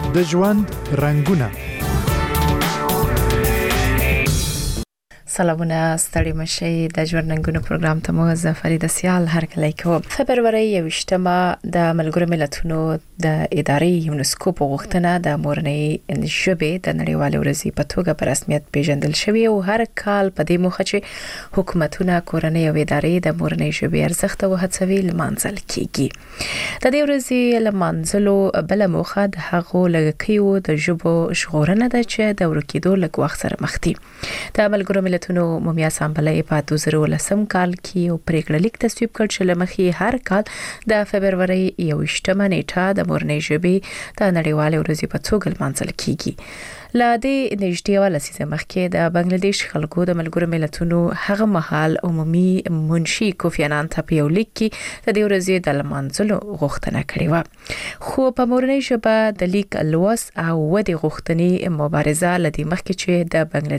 د ژوند رنگونه. سلامونه ستړي مشي د ژوند رنگونه پروګرام ته مو زفرید سیال هر کله کوم. فبرवरी 28مه د ملګرو ملتونو د ادارې یونسکو په غوښتنه د مورنۍ ژبې د نړیوالې ورځې په توګه په رسمیت پیژندل شوی او هر کال په دې موخه چې حکومتونه کورنۍ او ادارې د مورنۍ ژبې ارزښت او هڅوي لمانځل کیږي. د دې ورځې لمانځلو بل موخه د هغو لږکیو د ژبو ژغورنه ده چې د ورکیدو لږ وخت سره مخ دي. د ملګرو ملتونو عمومي اسامبلې په 2010 کال کې او پریکړه لیک تصویب کړ چې لمخې هر کال د فبرवरी 28مه نیټه د مورنۍ ژبې د نړیوالې ورځې په توګه لمانځل کیږي. لا دې نږدې ولسیزه مخکې د بنگلاديش خلکو د ملګرو ملتونو هغه مهال عمومي منشي کوفی عنان ته په یو لیک کې د دې ورځې د لمانځلو غوښتنه کړې و. خو په مورنۍ ژبه د لیک لوس او ودې غوښتنې مبارزه لدی مخکې چې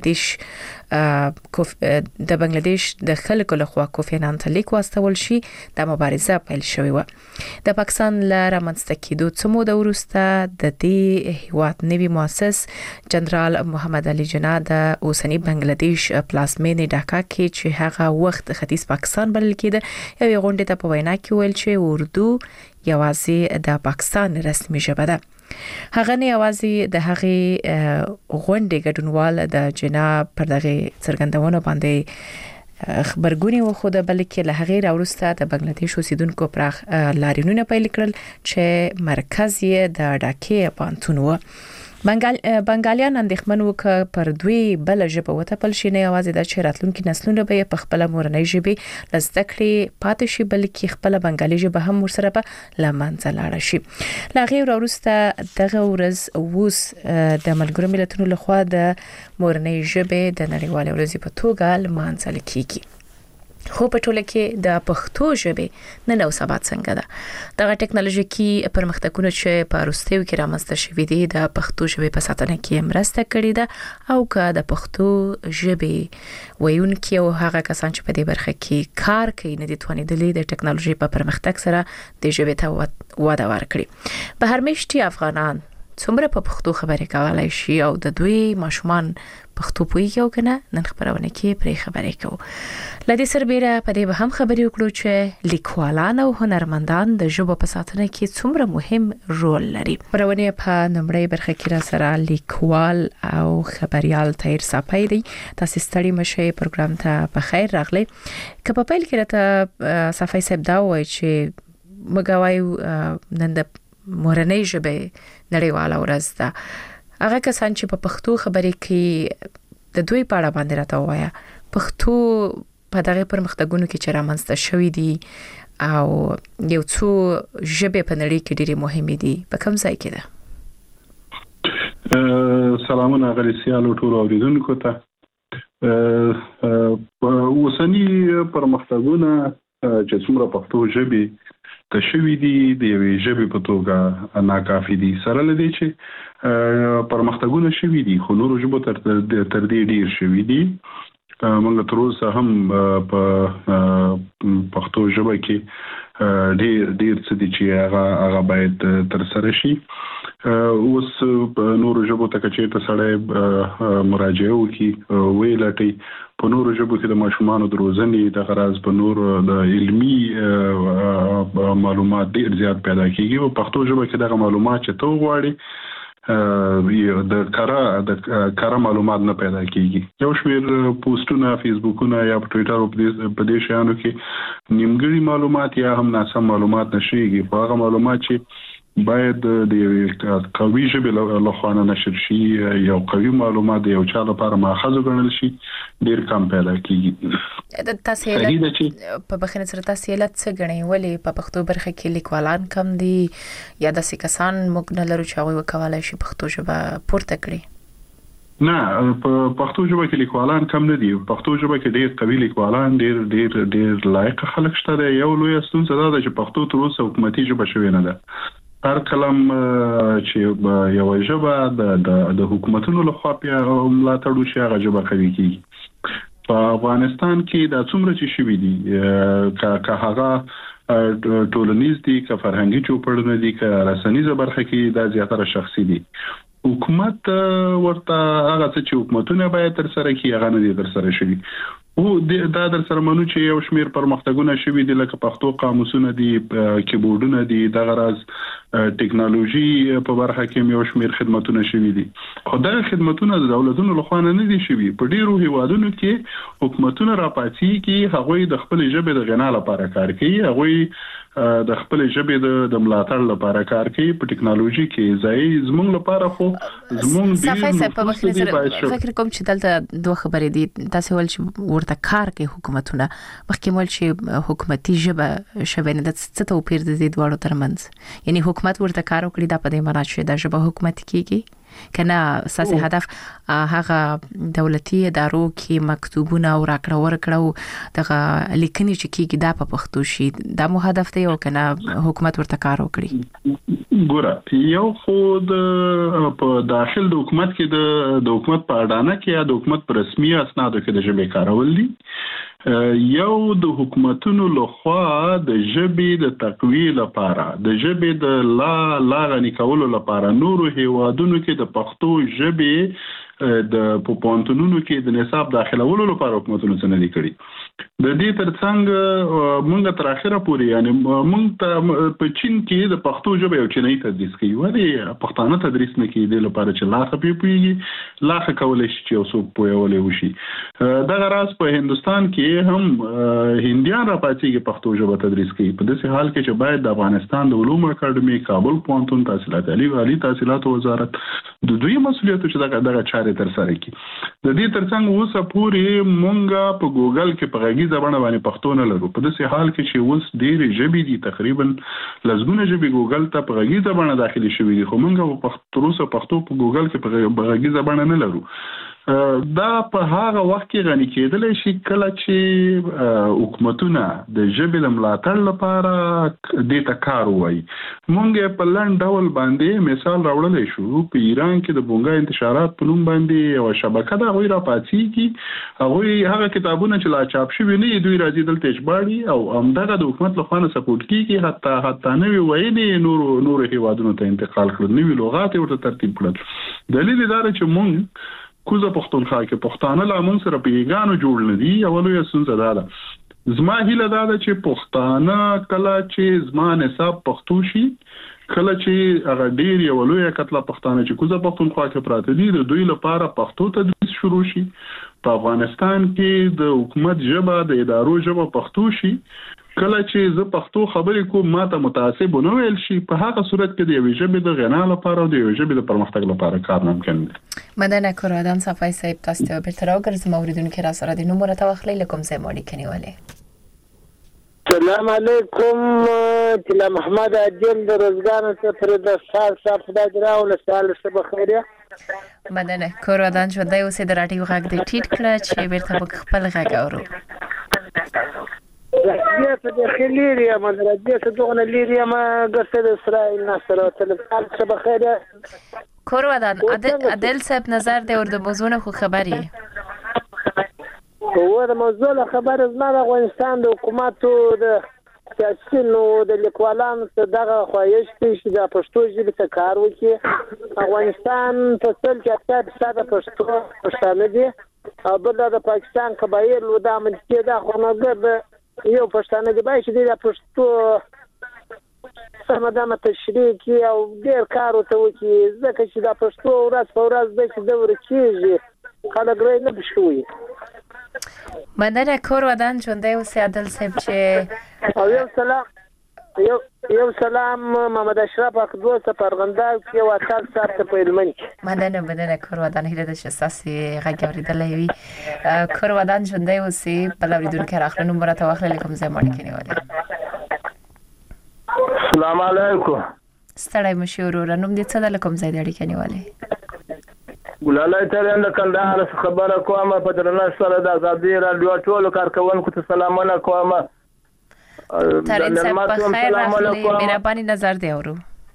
د بنگلاديش د خلکو لخوا کوفی عنان ته لیک واستول شي د مبارزه پیل شوې و. د پاکستان لاره منځته کېدو څو موده وروسته د دې هیواد نوي مؤسس جنرال محمد علي جناح د اوسنی بنگلاديش پلازمینې ډاکا کې چې هغه وخت ختیځ پاکستان بلل کېده یو غونډه ته په وینا کې ویل چې اردو یوازې د پاکستان رسمي ژبه ده. هغه نه یوازې د هغې غونډې ګډونوال د جناح پر دغه څرګندونه باندې خبرګونی و خو د بلکې له هغې راوروسته د بنگلاديش اوسیدونکو پراخ لاریونونه پیل کړل چې مرکز یې د ډاکې پانتون و. بنگالیان اندېښمن وو پر دوی بل ژبه وتپل شي نه یوازې د چیراتلونکو نسلونو به په خپل مورنۍ ژبه لزدکړي پاتې شي بلکې خپل بنگالي ژبه هم ورسره په لمانځل لاړ شي. لاغه وروسته دغه ورځ اوس د ملګرو ملتونو لخوا د مورنۍ ژبه د نړیوالې ورځې په توګه لمانځل کیږي. خو په ټوله کې د پښتو ژبې نن او سبا څنګه ده؟ دغه ټکنالوژیکي پرمختګونه چې په وروستیو کې رامنځته شوي دي د پښتو ژبې په ساتنه کې مرسته کړې ده او که د پښتو ژبې ویونکي او هغه کسان چې په دې برخه کې کار کوي نه دي توانیدلي د ټکنالوژي په پرمختګ سره د ژبې ته وده ورکړي. په هر میاشتي افغانان څومره په پښتو خبرې کولای شي او د دوی ماشومان پښتو پوهیږي او کنه نن خبرونه کې پرې خبرې کوو. لدې سربېره په دې به هم خبرې وکړو چې لیکوالان او هنرمندان د ژبو په ساتنه کې څومره مهم رول لري. خبرونه په نمبرې برخه کې را سره لیکوال او خبريال طاهر صافی دی. تاسو ستړي مشه پروګرام ته په خیر راغلی. که په پیل کې راته صافی صاحب دا وایي چې مګوایو نن د مورنۍ ژبې نړیواله ورځ ده. هغه کسان چې په پښتو خبرې کوي د دوی په اړه باندې راته وایا پښتو په دغه پرمختګونو کې چې رامنځته شوې دي او یو څو ژبې په نړۍ کې ډېرې مهمې دي په کوم ځای کې ده؟ سلامونه غلی سیالو ټول اوریدونکو ته. اوسنی پرمختګونه چې څومره پښتو ژبې تشوي دي د یوې ژبې په توګه ناکافي دي. سره لدی چې پرمختګونه شوي دي خو نورو ژبو تر دې ډیر شوي دي. موږ تر اوسه هم په پښتو ژبه کې ډیر څه دي چې هغه باید تر سره شي. اوس په نورو ژبو ته چې سړی مراجعه وکړي ویلټي په نورو ژبو کې د ماشومانو د روزنې د غرض په نورو د علمي معلومات ډیر زیات پیدا کیږي. په پښتو ژبه کې دغه معلومات چې تو غواړي د کارا معلومات نه پیدا کیږي. یو شمېر پوسټونه فیسبوکونه یا په ټوئیټر په دې شیانو کې نیمګړي معلومات یا هم ناسم معلومات نشيږي. په هغه معلومات چې باید د یو قوي ژبې له خوا نشر شي یو قوي معلومات یو چا لپاره ماخذ ګڼل شي ډیر کم پیدا کیږي. د تاسهیل په بخښنه سره تاسهیل څه غني ولې په پښتو برخه کې لیکوالان کم دي یا د سکسان موږ نه لرو چې هغه وکولای شي پښتو ژبه پورته کړي؟ نه په پښتو ژبه کې لیکوالان کم نه دي. پښتو ژبه کې ډیر قوي لیکوالان ډیر لایق خلک شته. یو لوی ستونزه ده چې پښتو تر اوسه حکومتي ژبه شوې نه ده. هر کلم چې یو ژبه د حکومتونو لخوا ملاتړ وشي هغه ژبه قوي کیږي. په افغانستان کې د څومره چې شوي دي که هغه ټولنیز دي که فرهنګي چوپړونه دي که رسنیزه برخه کې دا زیاتره شخصي دي. حکومت ورته هغه چې حکومتونه باید تر سره کوي هغه نه دي تر سره شوي. او دا در سره منو چې یو شمیر پرمختګونه شوي دي لکه پښتو قاموسونه دي کیبورډونه دي د غرض ټیکنالوژي په برخه کې یو شمیر خدماتونه شوي دي. خو دا خدماتونه د دولتونو لخوا نه دي شوي. په ډیرو هیوادونو کې حکومتونه راپاتې کې هغوی د خپل ژبې د غنا لپاره کار کوي. هغوی د خپل ژبې د ملاتړ لپاره کار کوي په ټیکنالوژي کې. ځای زموږ لپاره خو زموږ ډیر فکر کوم چې دلته دوه خبرې دي. تاسو ول چې ورته کار کوي حکومتونه مخکې مول چې حکومتي ژبه شوبنه د څه توپیر دي دواړو ترمنځ. یعنی حکومت ورته کار وکړي دا په دې معنی چې د ژبه حکومت کیږي کنه اساسي هدف هغه دولتي ادارو کې مکتوبونه او راکړه ورکړه دغه لیکنې چې کیږي دا په پښتو شي دا مو هدف دی او کنه حکومت ورته کار وکړي. ګوره یو خود په داخل د حکومت کې د حکومت په اډانه کې یا د حکومت په رسمي اسنادو کې د ژبې کارول دي. یو د حکومتونو لخوا د ژبې د تقویه لپاره د ژبې د لا غني کولو لپاره نورو هیوادونو کې د پښتو ژبې د پوهنتونونو کې د نصاب داخلولو لپاره حکومتونو څه نه دي کړی. د دې ترڅنګ موږ تر اخره پورې یعنی موږ ته په چین کې د پښتو ژبه یو چینایي تدریس کوي ولی پښتانه تدریس نه کوي د لپاره چې لاخه پیږي لاخه کولای شي چې اوسو پوهولې وشي. دا راز په هندستان کې هم هندیان راپاتېږي پښتو ژبه تدریس کوي په داسې حال کې چې باید د افغانستان د علومو اکاډمي کابل پوهنتون تحصیلات عالی تحصیلات وزارت د دوی مسؤلیت چې دغه چارې تر سره کی. د دې ترڅنګ اوسه پورې مونږه په ګوګل کې په غږیزه بڼه باندې پښتو نه لرو. په داسې حال کې چې اوس ډېرې ژبې دي تقریبا لزګونه ژبې ګوګل ته په غږیزه بڼه داخلي شوې دي خو مونږه پښتو په ګوګل کې په غږیزه بڼه نه لرو. دا په هغه وخت کې غني کېدل شي کله چې حکومتونه د ژبې د ملاتړ لپاره د تکار وایي. مونږ په لاندې ډول باندې مثال راوړل شو په ایران کې د بونګا انتشارات په نوم باندې یو شبکه دا غوي راپاتېږي. هغه کتابونه چې لا چاپ شوي نه دوی راځي دلته ژباړي او همدغه د حکومت لخوا نه سپورټ کیږي حتی نوې ویلې نور هیوادونو ته انتقال کړل نوې لغات ورته ترتیب کړل. دلیل دا چې مونږ کوزه پښتونخوا کې پښتانه لا مونږ سره پیغانو جوړ نه دي. اولو یې سنځه ده زما هیله دا ده چې پښتانه کله چې زما نصاب پښتو شي کله چې هغه ډیر یو لوی کتله پښتانه چې کوزه پښتونخوا کې پراته دي د دوی لپاره پښتو تدریس شروع شي. په افغانستان کې د حکومت ژبه د ادارو ژبه پښتو شي. کله چې زه پښتو خبرې کوم ماته متعصب نه ویل شي په هغه صورت کې د یوې ژبې د غنا لپاره او د یوې ژبې د پرمختګ لپاره کار ممکن دی. مدنه کورادان صفای صاحب تاسو ته به تر اوګرځم اوریدونکو را سره د نومره توخلی لکم زه ماړی کنيواله. السلام علیکم تلا محمد عادل د روزګان ته پر د سال صاحب خدای دراو له سال څخه بخیره. مدنه کورادان شو دای اوسې د راټیو غږ د ټیټ کړه چې بیرته په خپل غږ اورو. راځي ته د خلیریا ما راځي ته دغه لیریا ما ګرځي د اسرائیل نصر او تل څه بخیره. کورادان عادل صاحب نظر دی ور د موضوع خو خبري هو د موضوع خبر زما د افغانستان د حکومتو د سیاسيونو د لیکوالانو ته دغه خواهش دی چې د پښتو ژبې ته کار وکړي. افغانستان په ټول کې 80% پښتانه دي او بل د پاکستان قبایل و د امنیت د خونګر یو پښتانه دی باید چې د پښتو سمدامه تشریح کی او ډیر کار وته وکړي ځکه چې د پښتو ورځ په ورځ د څه دور کېږي خلک رای نه بشوي. مدنه کورادان ژوندۍ اوسې عادل صاحب چې او یو سلام محمد اشرف اقدو سپارغندار کې یو اتل صاحب ته په علمن مدنه کورادان هیله د شاساسي غږ اوریدلې وي. کورادان ژوندۍ اوسې په اوریدونکو راخله نمبر ته واخلې کوم ځای مړ کینیواله. السلام علیکم ستړی مشورو رنوم دې څه د کوم ځای د اړیکې نیواله. ګلالای ته د کندهار خبره کومه په درنه سره د ازادي رادیو ټولو کارکونکو ته سلامونه کومه. ترین صاحب په خیر راغلی مهرباني نظر دی اورو.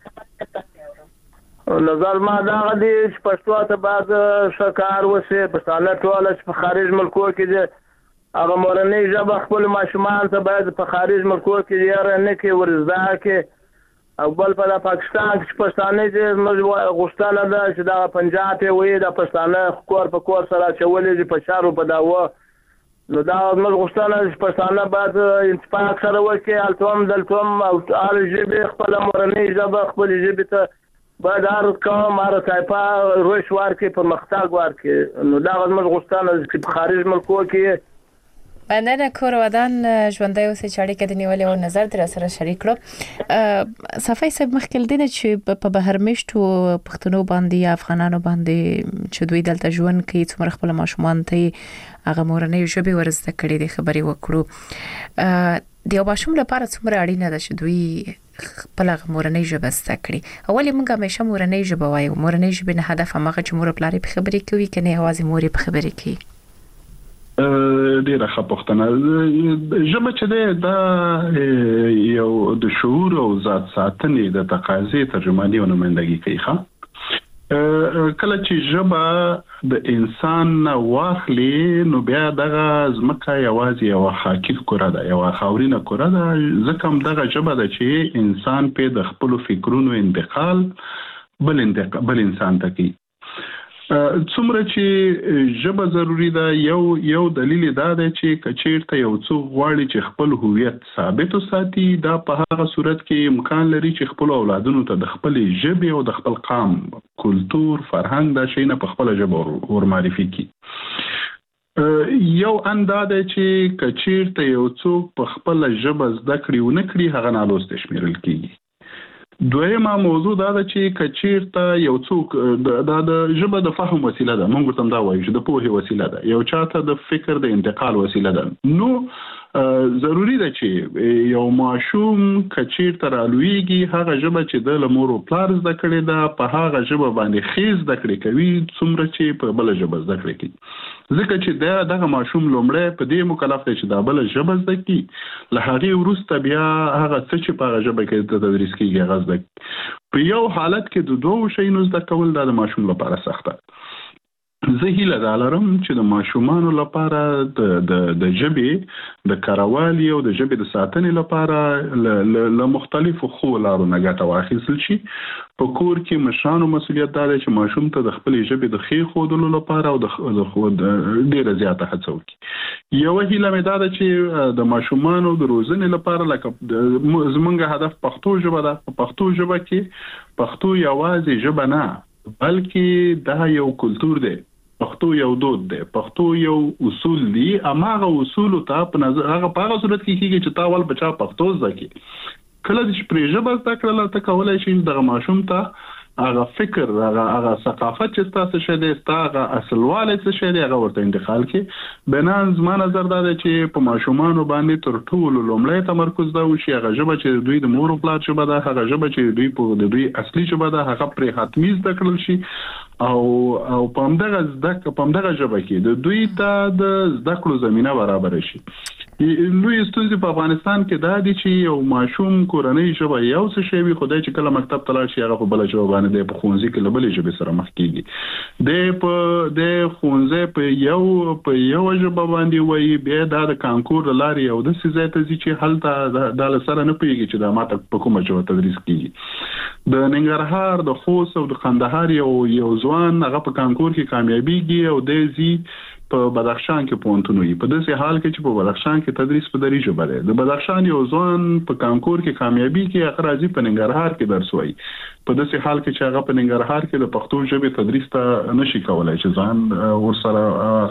نظر ما دا غدي چې پښتو ته بعد شکار وسه پښتانه ټول په خارج ملکو کې دي هغه مورنۍ ژبه خپل ماشومان ته باید په خارج ملکو کې یاره نه کې ورزده کې او بل په پاکستان کې پښتانه چې موږ غوښتنه ده چې دا پنجاب ته وي د پښتانه کور په کور سره چولې په شارو په داوه نو دا موږ غوښتنه چې پښتانه باید انتفاق سره وکړي التوم دلتوم او هر ژبه خپل مورنۍ ژبه خپل ژبه ته باید هر قوم هر طایفه روش ورکړي پرمختګ ورکړي نو دا موږ غوښتنه چې په خارج ملکو کې مننه کور ودان ژوندۍ اوسې چې اړیکه د نیولې او نظر در سره شریک کړو صفای صاحب مخکې دینه چې په بهرمشتو پښتنو باندې افغانانو باندې چې دوی دلته ژوند کوي څومره خپل ماشومان ته هغه مورنۍ ژبه ورزده کړي د خبري وکړو د یو ماشوم لپاره څومره اړینه ده چې دوی خپل مورنۍ ژبه زده کړي اولې موږ همیشه مورنۍ ژبه وایو مورنۍ ژبه نه هدف هغه چې مور پلار په خبري کوي کنه یوازې مور په خبري کوي ډیره ښه پوښتنه ژبه چې ده یو د شعور او ذات ساتنې د تقاضې ترجماني او نمائندګي کوي کله چې ژبه د انسان واخلي نو بیا دغه ځمکه یوازې یو خاکی کره ده یو خاورینه کره ده ځکه هم دغه ژبه ده چې انسان په د خپل فکرونو انتقال بل انسان ته کوي څومره چې ژبه ضروری ده یو دلیل دا دی چې کچیرته یو څوک غواړي چې خپل هویت ثابت وساتي دا په هغه صورت کې امکان لري چې خپل اولادونو ته د خپل ژبه او د خپل قوم کلچر فرهنګ دا شی نه په خپل ژبه ورمعرفي کړي یو اندازه چې کچیرته یو څوک په خپل ژبه زده کړي او نه کړي هغه نالوست شمیرل کیږي دویمه موضوع دا ده چې کچیرته یو څوک د ژبه د فهم وسیله ده موږ ته دا وایو چې د پوهې وسیله ده یو چاته د فکر د انتقال وسیله ده نو ضروری ده چې یو ماشوم کچیرته رالویږي هغه ژبه چې د لمور او پلار زده کړي ده په هغه ژبه باندې خیز زده کړي کوي څومره چې په بل ژبه زده کړي کوي ځکه چې دغه ماشوم لومړی په دې مکلف دی چې دا بل ژبه زده کړي له هغه وروسته بیا هغه څه چې په هغه ژبه کې تدریس کیږي هغه زده په یو حالت کې د دوه شیونو زده کول د ماشوم لپاره سخته زه هیله دارم چې د ماشومانو لپاره د ژبې د کاروالي او د ژبې د ساتنې لپاره له مختلفو خو لارو نه ګټه واخیستل شي په کور کې مشرانو مسؤلیت دی چې ماشوم ته د خپل ژبې د ښې ښودلو لپاره او د ډیره زیاته هڅه وکړي یو هیله مې دا ده چې د ماشومانو د روزنې لپاره لکه زمونږ هدف پښتو ژبه ده په پښتو ژبه کې پښتو یوازې ژبه نه بلکې دا یو کلچر دی پښتو یو دود دی پښتو یو اصول دي اماغه اصول ته په نظر هغه په هغه صورت کې کېږي چې تاول بچا پښتو ځکه کله چې پرې ژبه زده کړل ته کولای شي د ماشوم ته هغه فکر هغه ثقافت چې تاسو شه دي هغه اصلواله څه شه دي هغه ورته انتقال کې بنان زما نظر دا دی چې په ماشومان باندې تر ټولو لومړی تمرکز دا وشي هغه ژبه چې دوی د مور او پلار ژبه ده هغه ژبه چې دوی په دوی اصلي ژبه ده هغه پرې حتمی زده کړل شي او په همدغه ژبه کې د دوی ته د زده کړو زمينه برابر شي لوی ستونزې په افغانستان کې دا دي چې یو ماشوم کورنۍ ژبه یو څه شی وي خدای چې کله مکتب ته لاړ شي هغه په بل ژبه باندې د ښوونځي کې له بل ژبې سره مخ کیږي د ښوونځي په یو ژبه باندې وایي بیا د کانکور لارې او د سیزه ته چې هلته د سره نه پیږي چې د ماته په کومه ژبه تدریس کیږي د ننګرهار د خوست او د قندهار یو ځوان هغه په کانکور کې کامیابیږي او د زی په بدخشان کې پونتونو یې په داسې حال کې چې په بدخشان کې تدریس په دری ژبه دی د بدخشان یو ځوان په کانکور کې کامیابی کې هغه راځي په ننګرهار کې درس وایي په داسې حال کې چې هغه په ننګرهار کې د پښتو ژبې تدریس ته نشي کولای چې ځان ورسره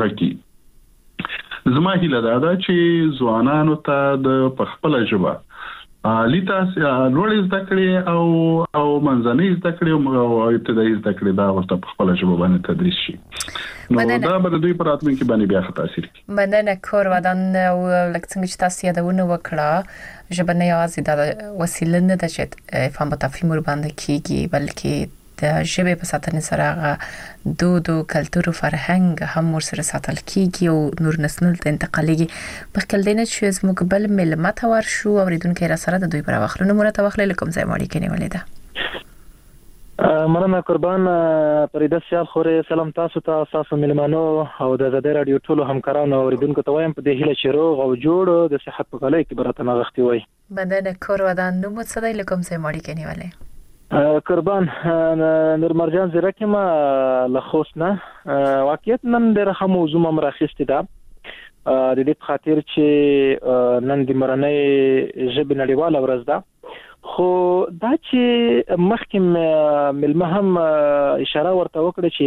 غږی زما هیله ده چې ځوانانو ته د خپل ژبه لیتاس لوړ زده کړې او منځنۍ زده کړې او ابتدایي زده کړې دا ورته په خپل ژبه باندې تدریس شي نو دا به دوی پر راتلونکي باندې بیا تاثیر کوي مننه کور ودان او لکه څنګه چې تاسو یادونه وکړه ژبه نه یوازې د وسیله نه ده چې فهم او تفهیم ور باندې کیږي بلکې د ژبې په ساتنې سره دود او کلچر او فرهنګ هم ورسره ساتل کیږي او نور نسل ته انتقالېږي په خپل دینه چې زموږ بل ملت ور شو اوریدونکو را سره د دوی پر واخلو نمونه ته واخلې کوم ځای ماړي کې نیولې ده مننه قربان. پرېده سیال خورې سلام تاسو ته، تاسو ملمانو او د زده رادیو ټولو همکارانو او اوریدونکو ته وایم په دې هیله چې روغ او جوړ د صحت په غلۍ کې برته نغښتي وای. بدن کور ودان نو مت صدای لکم سه ماړی کني والے قربان نور مرجان زیرکه ما لخوسنه واقعیت نن ډېر موضوع مراخسته ده د دې خاطر چې نن د مرنۍ ژبې نړیواله ورځ ده. خو دا چې مخکې ملمه هم اشاره ورته وکړه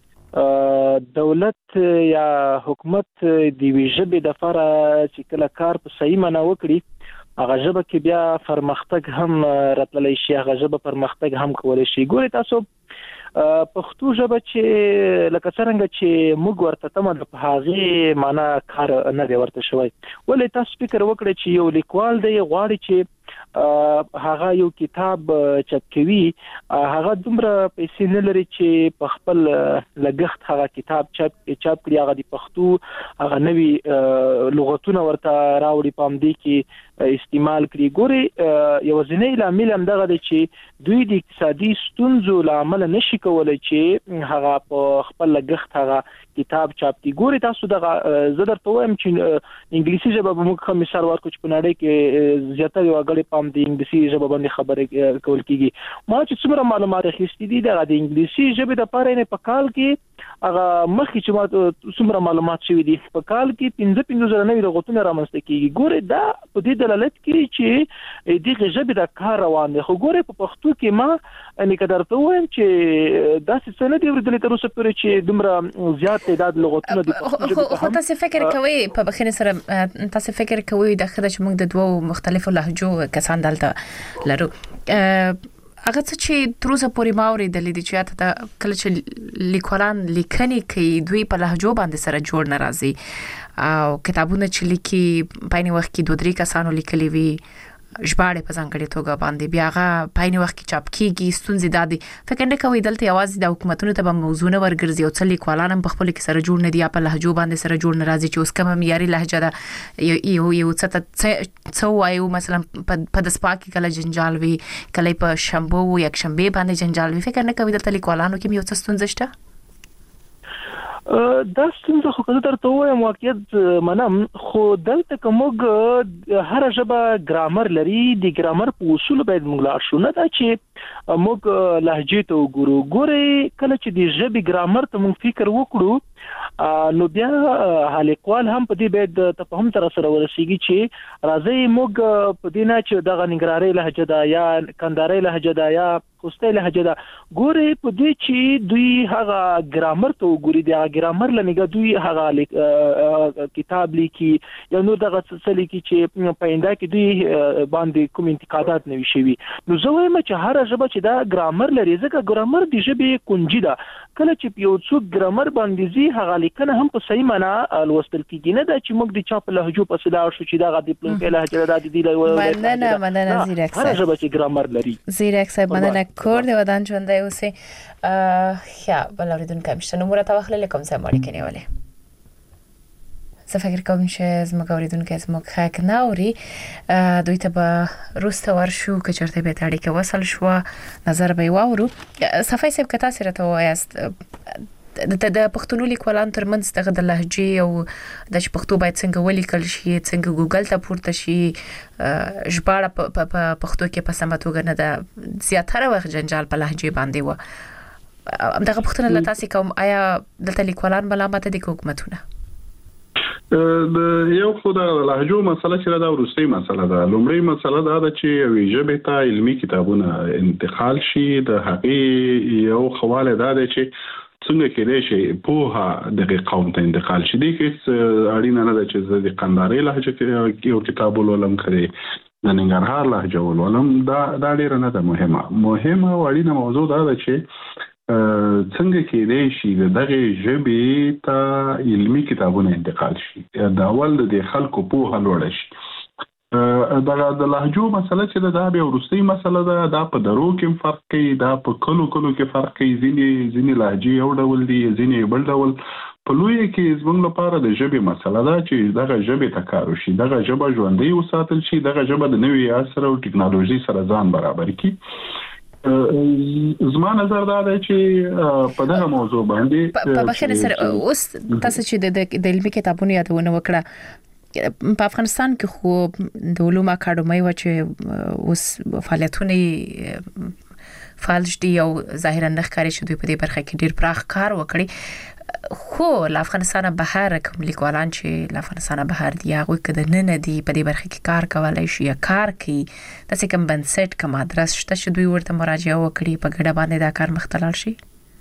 چې دولت یا حکومت د ژبې د لپاره چې کله کار په صحیح معنا وکړي هغه ژبه کې بیا پرمختګ هم راتللی شي، هغه ژبه پرمختګ هم کولای شي. ګورئ تاسو پښتو ژبه چې لکه څنګه چې موږ ورته تمه د هغه معنا کار نه دی ورته شوی. ولې تاسو فکر وکړئ چې یو لیکوال دی غواړي چې هغه یو کتاب چاپ کوي، هغه دومره پیسې نه لري چې په خپل لګښت هغه کتاب چاپ کړي، هغه د پښتو هغه نوي لغتونه ورته راوړي پام دی کې استعمال کړي. ګوري یو ځینې لامل هم دغه دی چې دوی د اقتصادي ستونزو لامل نشي کولای چې هغه په خپل لګښت هغه کتاب چاپ کړي. ګوري تاسو دغه زه درته وایم چې انګلیسي ژبه به موږ هم مثال ورکړو چې په نړۍ کې زیاتره وګړي پام دی انګلیسي ژبه باندې خبرې کول کیږي. ما چې څومره معلومات اخیستي دي د انګلیسي ژبې د لپاره نه په کال کې هغه مخکې چې ما څومره معلومات شوي دي په کال کې 15,000 نوي لغتونه رامنځته کیږي. ګوري دا په دې دلالت کوي چې دغه ژبې د کار روان دي. خو ګوري په پښتو کې ما ان قدر ته وایم چې دا څه نه دی ورته تر اوسه پورې چې دومره زیات تعداد لغتونه دي. خو تاسو فکر کوئ په بخښنه سره تاسو فکر کوئ د خدای چې موږ د دوه مختلفو لهجو کسان دلته لرو هغه چې تر اوسه پورې ما اورېدلې دي چې دا کله چې لیکوالان لیکنې کوي دوی په لهجو باندې سره جوړ نه راځي او کتابونه چې لیکي په عین وخت کې 2-3 کسانو لیکلي وي ژباړې په ځانګړې توګه باندې بیا هغه په عین وخت کې چاپ کیږي. ستونزې دادي فکر نه کوي دلته یوازې د حکومتونو ته به موضوع نه ورګرځي او څل لیکوالان هم په خپل کې سره جوړ نه دي په لهجو باندې سره جوړ نه راځي چې اوس کوم معیاري لهجه ده یو څه وایو مثلا په د سپاکي کله جنجال وي کله په شنبه او یک شنبه باندې جنجال وي. فکر نه کوي دلته لیکوالانو کې یو څه ستونزه شته؟ دا ستونزه خو کله درته وایم واقعیت منم. خو دلته کومګ هر ژبه ګرامر لري، د ګرامر په اصول باید موږ لاړ شو، نه دا چې موږ لهجې ته وګورو. ګوري کله چې د ژبې ګرامر ته موږ فکر وکړو نو بیا لیکوال هم په دې باید تفهم تر سره ورسیږي چې راځي موږ په دې نه چې دغه ننګرهاري لهجه ده یا کندهاري لهجه ده یا خوستی لهجه ده. ګوري په دې چې دوی هغه ګرامر ته وګوري، د ګرامر لنګه دوی هغه کتاب لیکي یا نور دغه څه لیکي چې په انده کې دوی باندې کوم انتقادات نه وي شوي. نو زه وایم چې هر ژبه چې دا ګرامر لري ځکه ګرامر د ژبې کنجي ده. کله چې یو څوک ګرامر باندې زی هغه لیکنه هم په صحیح معنا لوستل کیږي، نه دا چې موږ د چا په لهجو په صدا شو چې دا د پلونکې لهجه ده د دې مننه زیرک هر ژبه چې ګرامر لري. زیرک صاحب مننه کور دی ودان ژوندۍ اوسې یا بل اوریدونکو مشته نو مرته واخلې کوم څه مړ کني ولې زه فکر کوم چې زموږ اوریدونکو زموږ خاک نه اوري دوی ته به روسته ورشو که چېرته به اړیکه وصل شو نظر به واورو. صفای صاحب کتا سره ته وایست د پښتون لیکوالان ترمنځ دغه د لهجې او د پښتو باید څنګه ولیکل شي، څنګه ګوګل ته پورته شي، ژباړه په پښتو کې په سمه توګه نه ده، زیاتره وخت جنجال په لهجې باندې و. دغه پښتون له تاسو کوم آیا دلته لیکوالان ملامت دي حکومتونه؟ د یو خو د لهجو مسله چې دا ورستۍ مسله ده. لومړی مسله دا ده چې یوې ژبې ته علمي کتابونه انتقال شي. د هغې یو خواله دا ده چې څنګه کېدای شي پوهه دغه قوم ته انتقال شي. دې کې اړینه نه ده چې زه د کندهاري لهجه کې یو کتاب ولولم کړي د ننګرهار لهجه ولولم. دا ډیره نه ده مهمه او اړینه موضوع دا ده چې څنګه کېدای شي دغه ژبې ته علمي کتابونه انتقال شي. دا اول د خلکو پوهه لوړ شي. د لهجو مسله چې دا به ورستۍ مسله ده. دا په درو کې فرق کوي، دا په کلو کې فرق کوي. ځینې لهجې یو ډول دي، ځینې بل ډول. په لوی کې زموږ لپاره د ژبې مسله ده چې دغه ژبې ته کار وشي، دغه ژبه ژوندۍ وساتل شي، دغه ژبه د نوي عصر او ټکنالوژي سره ځان برابر کړي. زما نظر دا دی چې په دغه موضوع باندې په بخیر سره اوس تاسو چې د علمي کتابونو یادونه وکړه په افغانستان کې خو د علومو اکاډمي و چې اوس فعالیتونه فعال دي او ظاهرا نخکاری چې دوی په دې برخه کې ډیر پراخ کار وکړي خو ل افغانستان بهر کوم لیکوالان چې ل افغانستان بهر دی هغه کده نه دي په دې برخه کې کار کولای شي یا کار کوي تاسو کوم بنسټ کوم ادرس شته چې دوی ورته مراجعه وکړي په ګډه باندې دا کار مختلل شي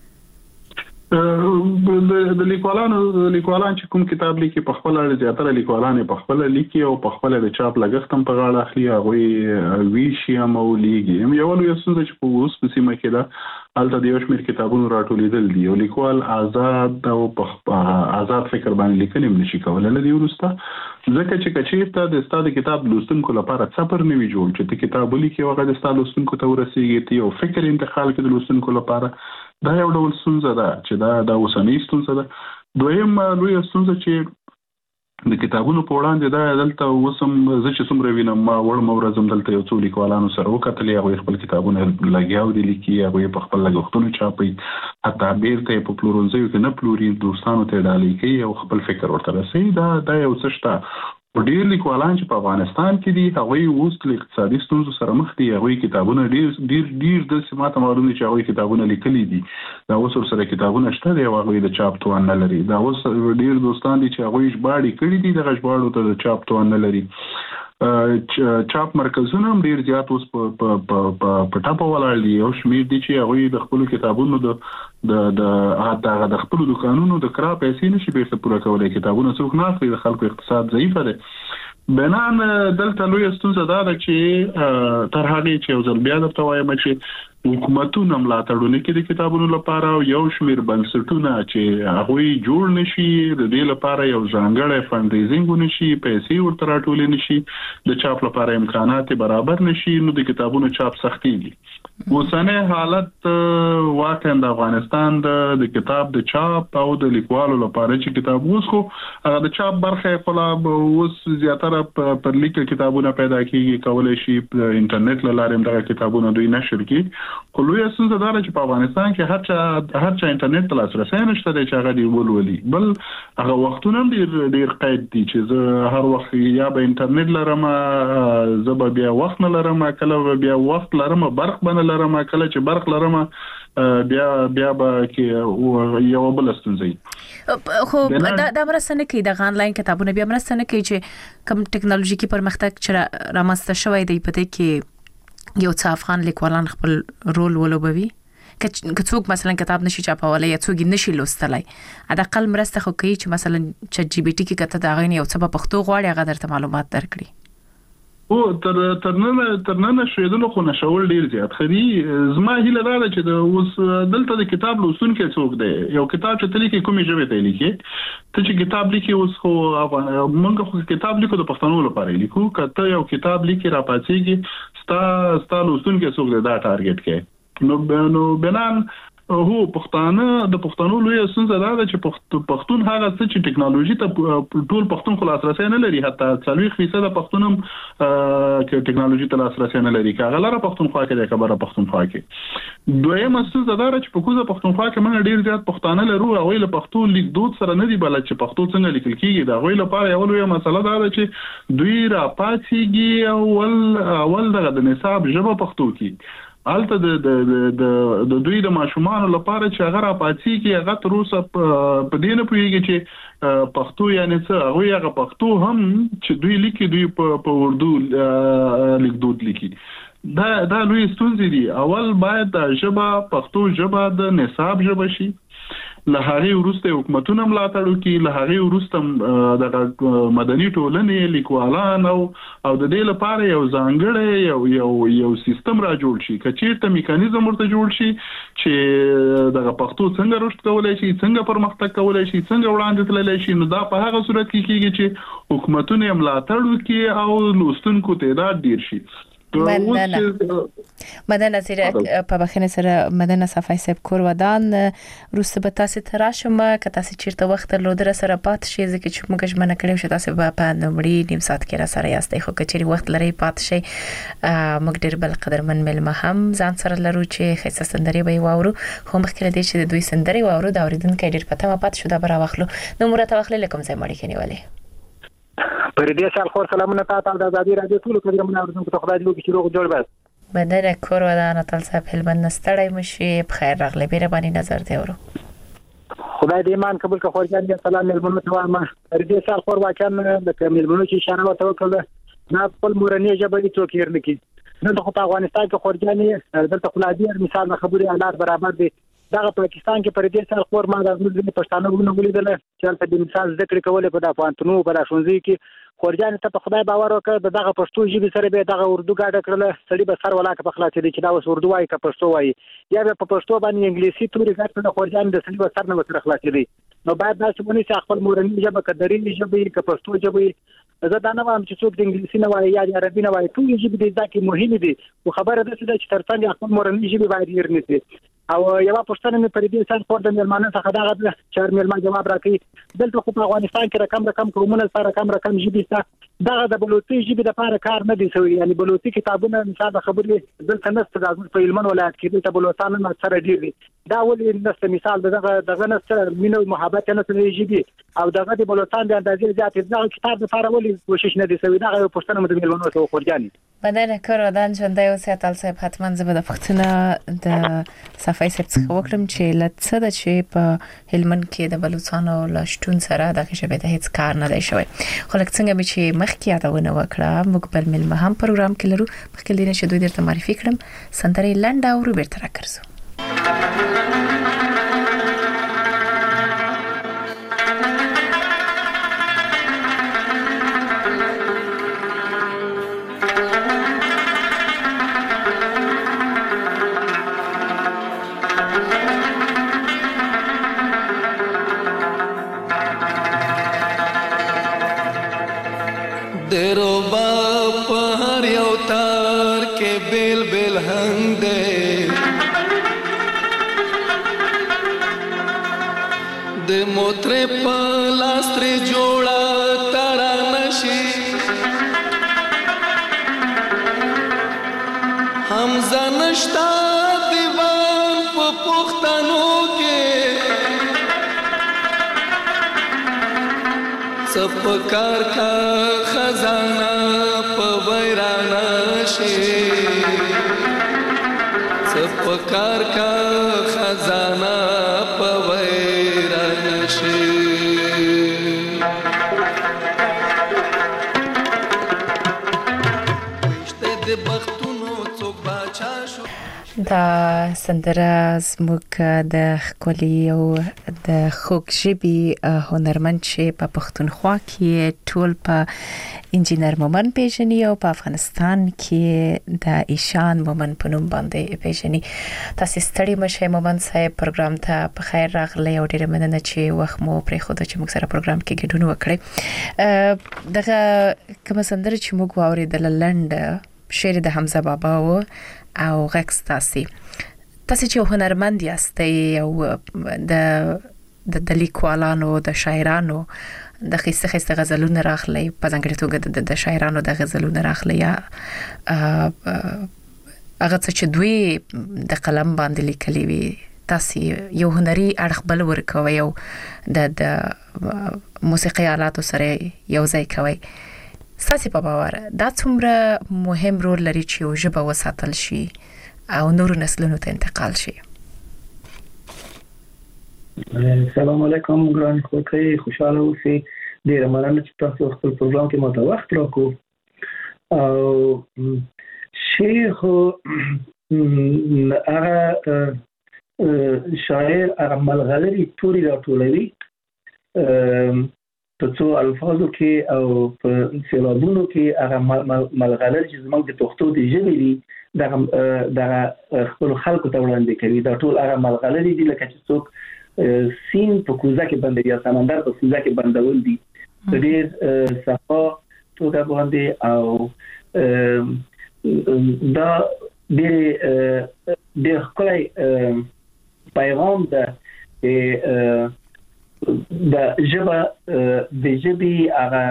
د لیکوالان چې کوم کتاب لیکي په خپل زیاتره لیکوالان په خپل لیکي او په خپل د چاپ لګښت هم په غاړه اخلي هغه ویشي او لیکي یو نو یسنه چې په اوس په سیمه کې دا الته د یو شمېر کتابونو راټولیدل دي او لیکوال آزاد او آزاد فکر باندې لیکنې نشي کولای لدی ورسته ځکه چې کچېرته د استاد کتاب لوستونکو لپاره صبر نه وی جوړ چې کتاب لیکي او هغه د استاد لوستونکو ته ورسیږي او فکر انتقال کړي لوستونکو لپاره دا یو ډول ستونزه ده چې دا اوسنۍ ستونزه ده دویم لوی ستونزه چې د کتابونو په وړاندې دا دلته وسم زه چې څومره وینم ما ورځم دلته یو څو لیکوالانو سره وکتل هغه خپل کتابونه لګیاو دي لیکي هغه په خپل لګښتونو چاپي حتی بیرته په پلورنځیو کې نه پلوري دوستانو ته ډالۍ کوي او خپل فکر ورته رسي دا یو څه شته ډیر لیکوالان چې په افغانستان کې دي هغه اوس د اقتصادي ستونزو سره مخ دي هغه کتابونه ډیر د سماته معلومه چې هغه کتابونه لیکلي دي دا اوس سره کتابونه شته دی هغه د چاپ توان نه لري دا اوس ډیر دوستان دي چې هغه ژباړي کړي دي د ژباړو ته د چاپ توان نه لري چاپ مرکزونه هم ډیر زیات اوس په ټاپه ولاړ دي او شمیر دي چې هغه د خپل کتابونو د خپل دکانونو د کرا پیسې نشي بیرته پوره کولای کتابونه څوک نه اخلي د خلکو اقتصاد ضعیف دی بنان دلته لوی ستونزه ده چې تر هغه چې یو ځل بیا درته وایم چې حکومتونه ملاتړونه کوي د کتابونو لپاره یو شمیر بنسټونه چې هغه جوړ نشي د دې لپاره یو ځانګړی فنډریزینګ ونشي پیسې ورته راټولې نشي د چاپ لپاره امکانات برابر نشي نو د کتابونو چاپ سختيږي اوسنۍ حالت واقعا د افغانستان د کتاب د چاپ او د لیکوالو لپاره چې کتاب اوس خو هغه د چاپ برخه خلا اوس زیاتره پر لیکل کتابونه پیدا کیږي کولای شي په انټرنیټ لاره دغه کتابونه دوی نشر کړي خو لوی څه دا چې په افغانستان کې هر چا انټرنیټ ته لاسرسي نشته چې هغه دی ولولي بل هغه وختونه ډیر قید دي چې زه هر وخت یا به انټرنیټ لرم زه به بیا وخت نه لرم کله بیا وخت لرم برق بنه لرم کله چې برق لرم بیا به کې یو بل ستونزې خو دا مرسته کوي د آنلاین کتابونه بیا مرسته کوي چې کوم ټکنالوژیکي پرمختګ چې رامنځته شوی دی په دې کې یو څه افغان لیکوالان خپل رول ولوبوي که څوک مثلا کتاب نشي چاپولای یا څوک نشي لوستلای اډقل مرسته خو کوي چې مثلا چټ جی پی ټی کې کته دا غوښنه یو څه په پښتو غواړي هغه درته معلومات درکړي او ترنه شیدلو خو نشول ډیر زیات خري زما هیله دا چې د اوس دلته د کتاب لوستونکو څوک دی یو کتاب چې تل کې کومې ژبه ته لیکي ته چې کتاب لیکي اوس خو موږ خو کتاب لیکو د پښتنو لپاره لیکو کته یو کتاب لیکي را پاتېږي ستا لوستونکو څوک دی دا ټارګټ کوي نو بنان هو پښتانه لوی څنګه دا چې پښتون هغه څه چې ټکنالوژي ته ټول پښتون خلاص راسي نه لري حتی 40% پښتون هم چې ټکنالوژي ته لاسرسي نه لري کاغه لاره پښتونخوا کې د خبره پښتونخوا کې دویم څه دا چې په کوزه پښتونخوا کې موږ ډیر زیات پښتانه لرو او له پښتو لیک دود سره نه دی بلد چې پښتو څنګه لیکل کیږي دا غوې لپاره یو لوی مسله ده چې دوی را پاتېږي اول د نصاب ژبه پښتو کې الته د دوی د ماشومان لپاره چې هغه را پاتې کې هغه تر اوسه په دې نه پوهیږي چې پښتو یعنی څه هغه پښتو هم چې دوی لیکي دوی په اردو لیکدود لیکي دا لوی ستونزې دي اول باید د ژبه پښتو ژبه د نصاب ژبه شي له هغه وروسته حکومتونه ملاتړ کوي له هغه وروسته د مدني ټولنې لیکوالان او د دې لپاره یو ځانګړی یو سیستم را جوړ شي کچېرته میکانیزم ورته جوړ شي چې د پښتو څنګه رشد کولای شي څنګه پرمختګ کولای شي څنګه وړاندې تللی شي نو دا په هغه صورت کې کېږي چې حکومتونه ملاتړ کوي او لوستونکو تعداد ډیر شي مدنه زیرک په بخښنه سره مدنه صفای صاحب کور ودان روسته به تاسو تراشم که تاسو چیرته وخت لودره سره پات شي ځکه چې موږ ژمنه کړو چې تاسو په نومړي نیم ساعت کې را سره یاستئ خو کچېری وخت لري پات شي موږ ډیر بل قدرمن ملمه هم ځان سره لرو چې خیسه سندري به واورو خو مخکې دې چې د دوی سندري واورو دا اوریدونکو ډیر پته ما پات شو دا برا واخلو نو مرته واخلې لکم ځای مړی کنيواله پر دې سال خور سلامونه تاسو د ازادي رادیو ټول قدرمن اوریدونکو ته خدای دې وکړي چې روغ جوړ بس بدر کور ودان تل صاحب هلمند نستړی مشي بخیر راغلی بیره باندې نظر دی ورو خدای دې ایمان قبول کړي خورجان سلام ملمنو ته وایم پر دې سال خور واچن د ملمنو چې اشاره وته وکړه نه خپل مورنی ژبه دې څوک هیر نکي نن د افغانستان کې خورجانې دلته خلادي مثال خبري حالات برابر دي دغه پاکستان کې پر دې سال خور ما د پښتانه وګړو چې تل د مثال ذکر کولې په د افغانستانو په راشونځي کې خورجان ته په خدای باور وکړ دغه پښتو ژبه سره به دغه اردو ګاډه کړل سړي به سر ولاکه په خلاص دي چې دا اوس اردو وایي که پښتو وایي یا به په پښتو باندې انګلیسي توري ګټل خورجان د سړي سر نه وسره خلاص دي نو باید دا چې ونی خپل مورنی ژبه کډري ژبه که پښتو ژبه زه دا نه وایم چې څوک د انګلیسي نه وایي یا د عربي نه وایي ټول ژبه د ځکه مهمه دي خو خبره ده چې ترڅنګ خپل مورنی ژبه باید هیر نشي او یو پښتنه مې پر دې سال خور د ملمانه څخه دا چار ملمان جواب راکړي دلته خو په افغانستان کې رقم قومونه سره رقم ژبه سره دغه د بلوچي ژبه د لپاره کار نه دی شوی یعنی بلوچي کتابونه مثال خبرې دلته نست د په هلمند ولایت کې د بلوچستان نه سره ډیر دي دا ولې نست مثال دغه نست مینه محبت نه سره ژبه او دغه د بلوچستان د اندازې زیات دغه کتاب لپاره ولې کوشش نه دی شوی دغه پښتنه مې د ملمنو ته خورجاني بدنه کور ودان ژوندۍ اوسه تل صاحب حتما زه د پښتنه د صفای صاحب څخه وکړم چې لڅه د چې په هلمند کې د بلوچستانو لاشتون سره دغه ژبه د هیڅ کار نه دی شوی خو لکه څنګه چې مخکې یادونه وکړه موږ بل ملمه هم پروګرام کې لرو مخکې لري چې دوی درته معرفي کړم سندري لنډه او بیرته راکړو دیرو با پهر یو تار کې بیل بیل هنگ دے د موتره په لاستر جوړا تارا نشي حمزه نشتا دیوان په پښتنو کې سپکار کا خزانہ په ویرانه شي سپکار کا خزانہ په ویرانه شي وشته د بختونو څوک باچا شو دا سندره زموږ د خولي او د خوږ ژبې هنرمند چې په پښتونخوا کې ټول په انجینر مومن پیژني او په افغانستان کې د ایشان مومن په نوم باندې پیژني تاسو ستړي مشه مومن صاحب پروګرام ته په خیر راغلی او ډیره مننه چې وخت مو پرې خو د چې موږ سره پروګرام کې ګډون وکړي دغه کوم سندره چې موږ واورېدل لنډ شعر د حمزه بابا او غکس تاسو چې هنرمند یاستئ او د لیکوالانو د شاعرانو د خسته غزلونو راخلی په ځانګړي توګه د شاعرانو د غزلونو راخلی یا هغه چې دوی د قلم باندې لیکلي وي تاسو یو هنري اړخ بل ورکوي او د موسیقي آلاتو سره یو ځای کوي ساسي په باور دا څومره مهم رول لري چې یو ژبه وساتل شي او نورو نسلونو ته انتقال شي السلام علیکم ګران خوږی خوشاله اوسئ ډیر مننه چې تاسو خپل پروګرام کې ماته وخت راکړو او شیخ هغه شاعر هغه ملغلري توري راټولوي په څو الفاظو کې او په سیلابونو کې هغه ملغلري چې زموږ د پښتو د ژبې دي دغه خپل خلکو ته وړاندې کوي دا ټول هغه ملغلري دي لکه چې څوک سین په کوزه کې بندوي یا سمندر په کوزه کې بندول دي په ډېر صفا توګه باندې او دا د خپل پیغام ده د ژبه د ژبې هغه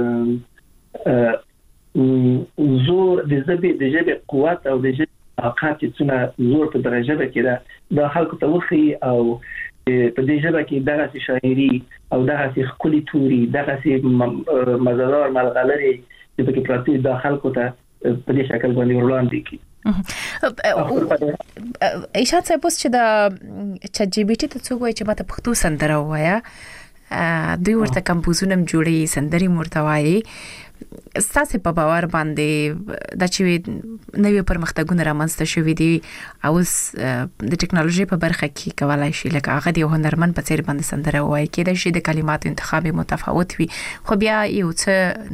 زور د ژبې قوت او د ژبې طاقت چې څونه زور په درجه کې ده د خلکو ته وخی او په دې ژبه کې دغه شاعري او دغه خولي توري دغه مزادار ملغلري چې په کې پراتی د خلکو ته په دې شکل باندې وړاندې کی ایشات صاحب چې د چټ جی پی ټی ته څو وایي چې ماته پښتو سندره وایا دوی ورته کمپوزونه جوړي سندري مرتوایي ستاسو په باور باندې د چې نوې پرمختګونه رامنځته شوې دي او د ټکنالوژي په برخه کې کولای شي لکه هغه د هنرمن په څیر باندې سندره وایي کېدای شي د کلماتو انتخاب متفاوت وي خو بیا یو څه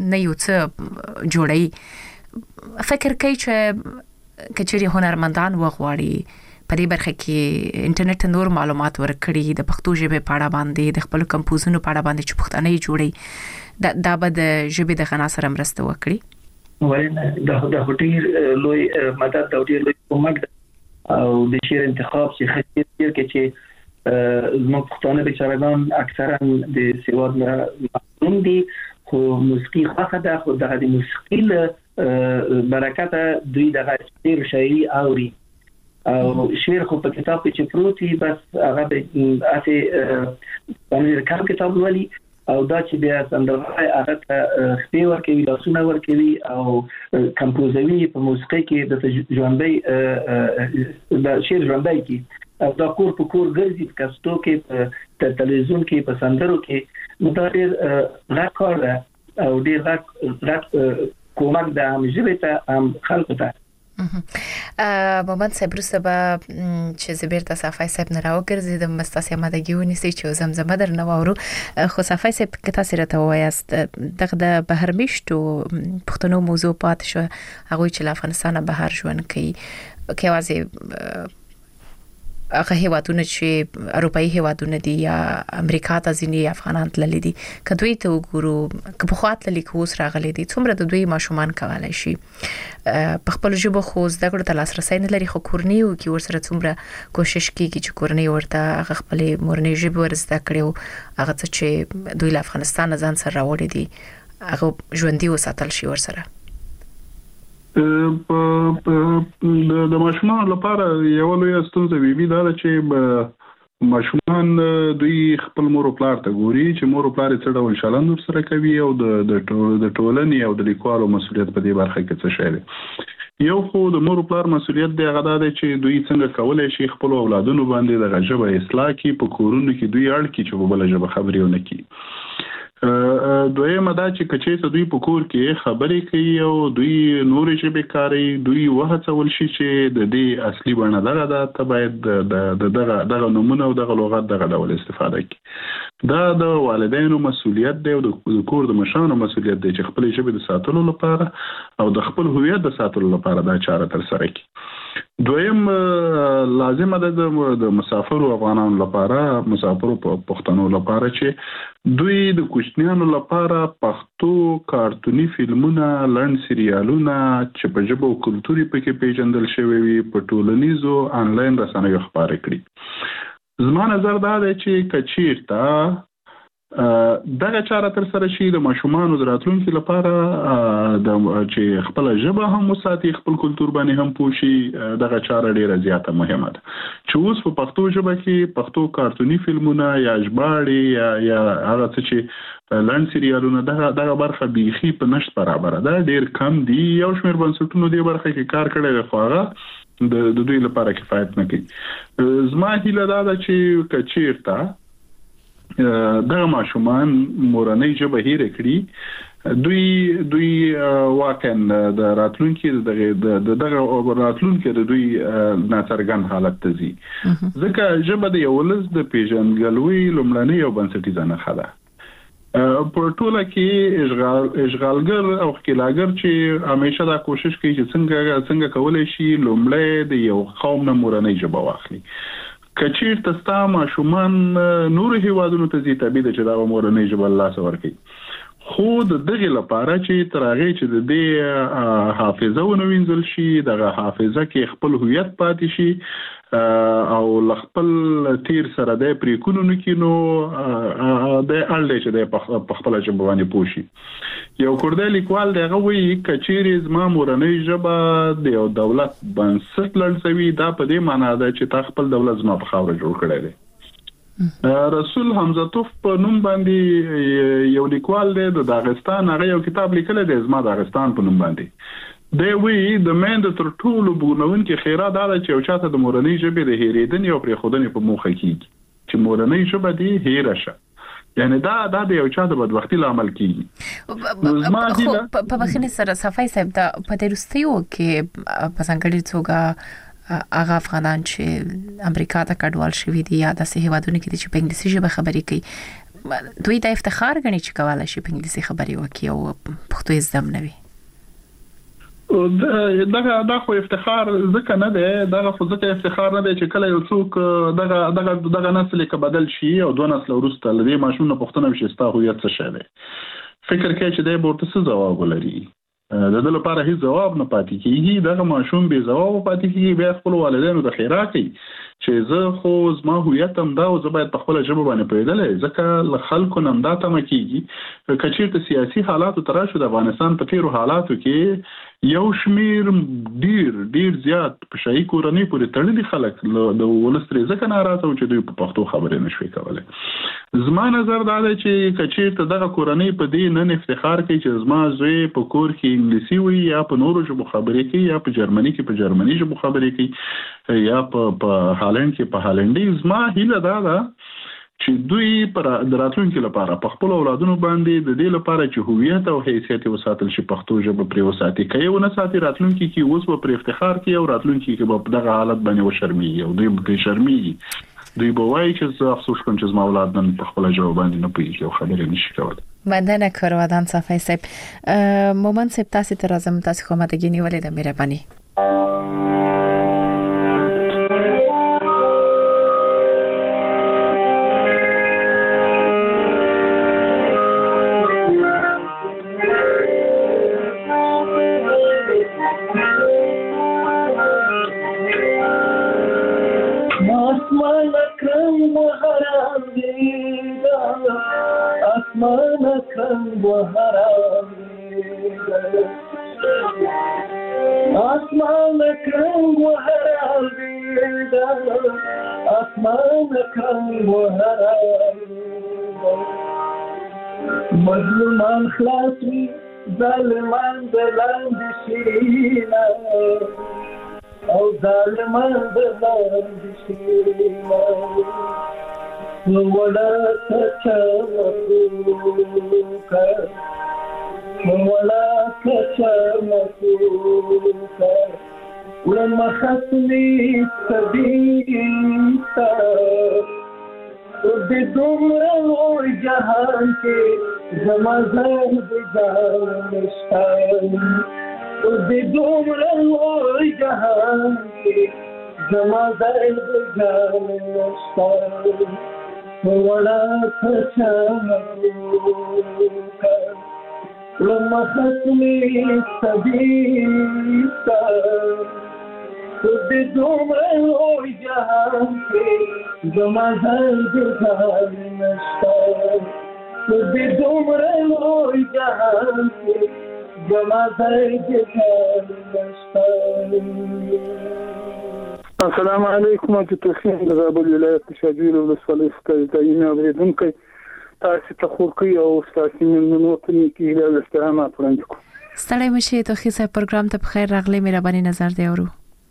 جوړي فکر کوي چې کچېری هنرمندان وغواړي په دې برخه کې انټرنیټ نور معلومات ورکړي د پښتو ژبې په اړه باندې د خپل کمپوزونو په اړه باندې چې پښتانه جوړي دا به د ژبې د غنا سره مرسته وکړي ولنه د هټیر لوی مدد د هټیر لوی کومک او د شعر انتخاب چې خطیر کې چې زموږ پښتانه بیچارهګان اکثرا د سیواد نه محروم دي خو موسیقي خوښه ده خو د موسیقي برکت دوی د شعري اوري او شعر خو په کتاب کې چې پروتي بس هغه د اسه باندې کتاب ولي او دا چې بیا سندرغاړي هغه خپل ورکوي لاسونه ورکوي او کمپوزوي په موسیقي کې د ژوندۍ د شعر ژوندۍ کې دا کور په کور ګرځي په کاستو کې په تلویزیون کې په سندرو کې متعارف راکړه او ډیر کومک د ژبې ته خلکو ته محمد صاحب رسبا چې زبیرته صفای صاحب نه راوګرځي د مستاسه مدګیونی سي چې زمزمه در نه وورو خو صفای صاحب کته سره ته وایست دغه د بهر میشتو پښتنو موضوع پات شو هغه چې افغانستان بهر ژوند کوي کې وازي هغه هیوادونه چې اروپאי هیوادونه دي یا امریکا ته ځینی افغانان تللی دي کدوې ته وګورو که په خاطر لیکوس راغلي دي څومره د دوی ماشومان کولای شي په خپل ژبه خو زده کړو ته لاسرسي نه لري خو کورنیو کې ورسره څومره کوشش کوي چې کورنۍ ورته خپل مورنۍ ژبه ورزده کړي هغه چې دوی له افغانستان ځان سره راوړي دي هغه ژوندۍ وساتل شي ورسره د ماشومان لپاره یو لوی ستونزه وی دا چې ماشومان دوی خپل مور او پلار ته ګوري چې مور او پلار څه ډول چلند ورسره کوي او د ټولنې او د لیکوالو مسؤلیت په دې برخه کې څه شی دی یو خو د مور او پلار مسؤلیت دی هغه دی چې دوی څنګه کولای شي خپل اولادونو باندې د ژبه اصلاح کړي په کورونو کې دوی اړ کړي چې په بل ژبه خبرې ونه کړي دویمه دا چې کچې ته دوی په کور کې خبرې کوي او دوی نور ژبې کاروي دوی وهڅول شي چې د دې اصلي بڼه دغه ته باید دغه نمونه او دغه لغت دغه ډول استفاده کړي دا د والدینو مسؤلیت دی او د کور د مشرانو مسؤلیت دی چې خپل ژبې د ساتلو لپاره او د خپل هویت د ساتلو لپاره دا چاره تر سره کړي دویم لازم ده د مسافرو افغانانو لپاره مسافرو پښتنو لپاره چې دوی د کوچنیانو لپاره پښتو کارتوني فلمونه لړن سریالونه چې په ژبه او کلتوري پکې پیژندل شوی وي په ټولنیزو انلاین رسنیو خبرې کړي زما نظر دا دی چې کچیرته دغه چاره تر سره شي د ماشومانو د راتلونکي لپاره چې خپل ژبه هم وساتي خپل کلتور باندې هم پوښي دغه چاره ډیره زیاته مهمه ده چې اوس په پښتو ژبه کې پښتو کارتوني فلمونه یا ژباړې یا هغه څه چې لړن سریالونه دغه برخه بیخي په نشت برابر ده ډیر کم دي یو شمېر بنسټونو دې برخه کې کار کړی دی خو هغه د دوی لپاره کفایت نه کوي زما هیله دا ده چې کچیرته دغه ماشومان مورنۍ ژبه هېر کړي دوی واقعا د راتلونکي دغه راتلونکي د دوی ناڅرګند حالت ته ځي ځکه ژبه د یو ولس د پیژندګلوي لومړنۍ او بنسټیزه نښه ده په ټوله کې اشغالګر او ښکېلاګر چې همیشه دا کوشش کوي چې څنګه کولای شي لومړی د یو قوم نه مورنۍ ژبه واخلي کچیر تستا ماشومان نور هیوادونو ته ځي طبيعي چې دا مورنۍ ژبه الله سره ورکي خو د دغه لپاره چې ترغه چې د دې حافظه ونوینځل شي د حافظه کې خپل هویت پاتې شي او خپل تیر سره د پریکونو کې نو د اړل چې د خپل ژبه باندې پوښي یو کورد لیکوال دغه وی کچيري زما مورنۍ ژبه د یو دولت بنسټ لړسوي دا په دې معنی ده چې تا خپل دولت زما په خاور جوړ کړی دی رسول حمزه توف په نوم باندې یو لیکوال دی د داغستان هغه یو کتاب لیکل دی زما داغستان په نوم باندې دی وی د مند تر ټولو بونون کې خیرات دا چې او چاته د مورنۍ ژبې د هېریدنې او پرې خودنې په موخه کیږي چې مورنۍ ژبه دی هېره شه یعنی دا د یو چا د بدبختی لامل کیږي په بخښنې سره صفای صاحب دا په دروستیو کې په څنګه څوګه هغه افغانان چې امریکا ته کډوال شوي دي یا د هیوادونو کې چې په انګلیسي ژبه خبرې کوي دوی د افتخار غني چې کولای شي په انګلیسي خبرې وکړي او پښتو یې زده نه وي دا خو افتخار ځکه نه دی دا خو ځکه افتخار نه دی چې کله یو څوک دغه نسل کې بدل شي او دوه نسل وروسته لدې ماشوم پښتنه شي ستا هویت څه شي دی فکر کوي چې د ورته څه جواب ولري د دې لپاره هیڅ جواب نه پاتې کیږي دا ماشوم به جواب پاتې کیږي بیا خپل والدینو د خیرات کوي چې زه خو زما هویت هم دا او زه باید په خپل ژبه باندې پیدلې ځکه له خلکو نن دا تم کیږي کچېرته سیاسي حالاتو تراشو د افغانستان په تیرو حالاتو کې یو شمیر ډیر زیات په شای کورنۍ پورې تړلي خلک د ولستري ځکه ناراضه او چې دوی په پښتو خبرې نشوي کولای زما نظر دا دی چې کچېرته دغه کورنۍ په دې نن افتخار کوي چې زما زوی په کور کې انګلیسي وي یا په نورو ژبو خبرې کوي یا په جرمني کې په جرمني ژبو خبرې کوي یا په هالند کې په هالندي زما هیله دا ده چې دوی پر دراتونکو لپاره په خپل اولادونو باندې د دې لپاره چې هویت او حیثیت وساتل شي پښتو ژبه پرې وساتي کوي او نه ساتي راتلونکو کې اوس په افتخار کوي او راتلونکو کې په دغه حالت باندې وشرمي او دوی به شرمي دوی به وایي چې زه افسوس کوم چې زما اولاد نن په خپل ژبه باندې نه پوهیږي او خبرې نشي کولای مننه کاروادان صفای صاحب مومن صاحب تاسو ته راځم تاسو کومه دګنی ولې د مهرباني مظلومان خلاصي ظالمان دلان شينا او ظالمان دلان شينا ولا تشمتوك ولا تشمتوك ولما خصني سبيتا بدون جهان کے زمازن بجانشتان بدون جهان کے زمازن بجانشتان ولا تشمتوك لما خصني سبيتا بدون جهان کے زمازن بجانشتان بدون جهان کے زمازن بجانشتان. السلام علیکم ورحمۃ اللہ د زابل ولایت شاجویر ولسوالۍ ځایونه اوریدونکي تاسو ته خورکي او تاسو نن وطن کې له استراحت وړاندې کوم. ستړی مشي ته خیسه پروګرام ته بخیر راغلی مهرباني نظر دی اورو.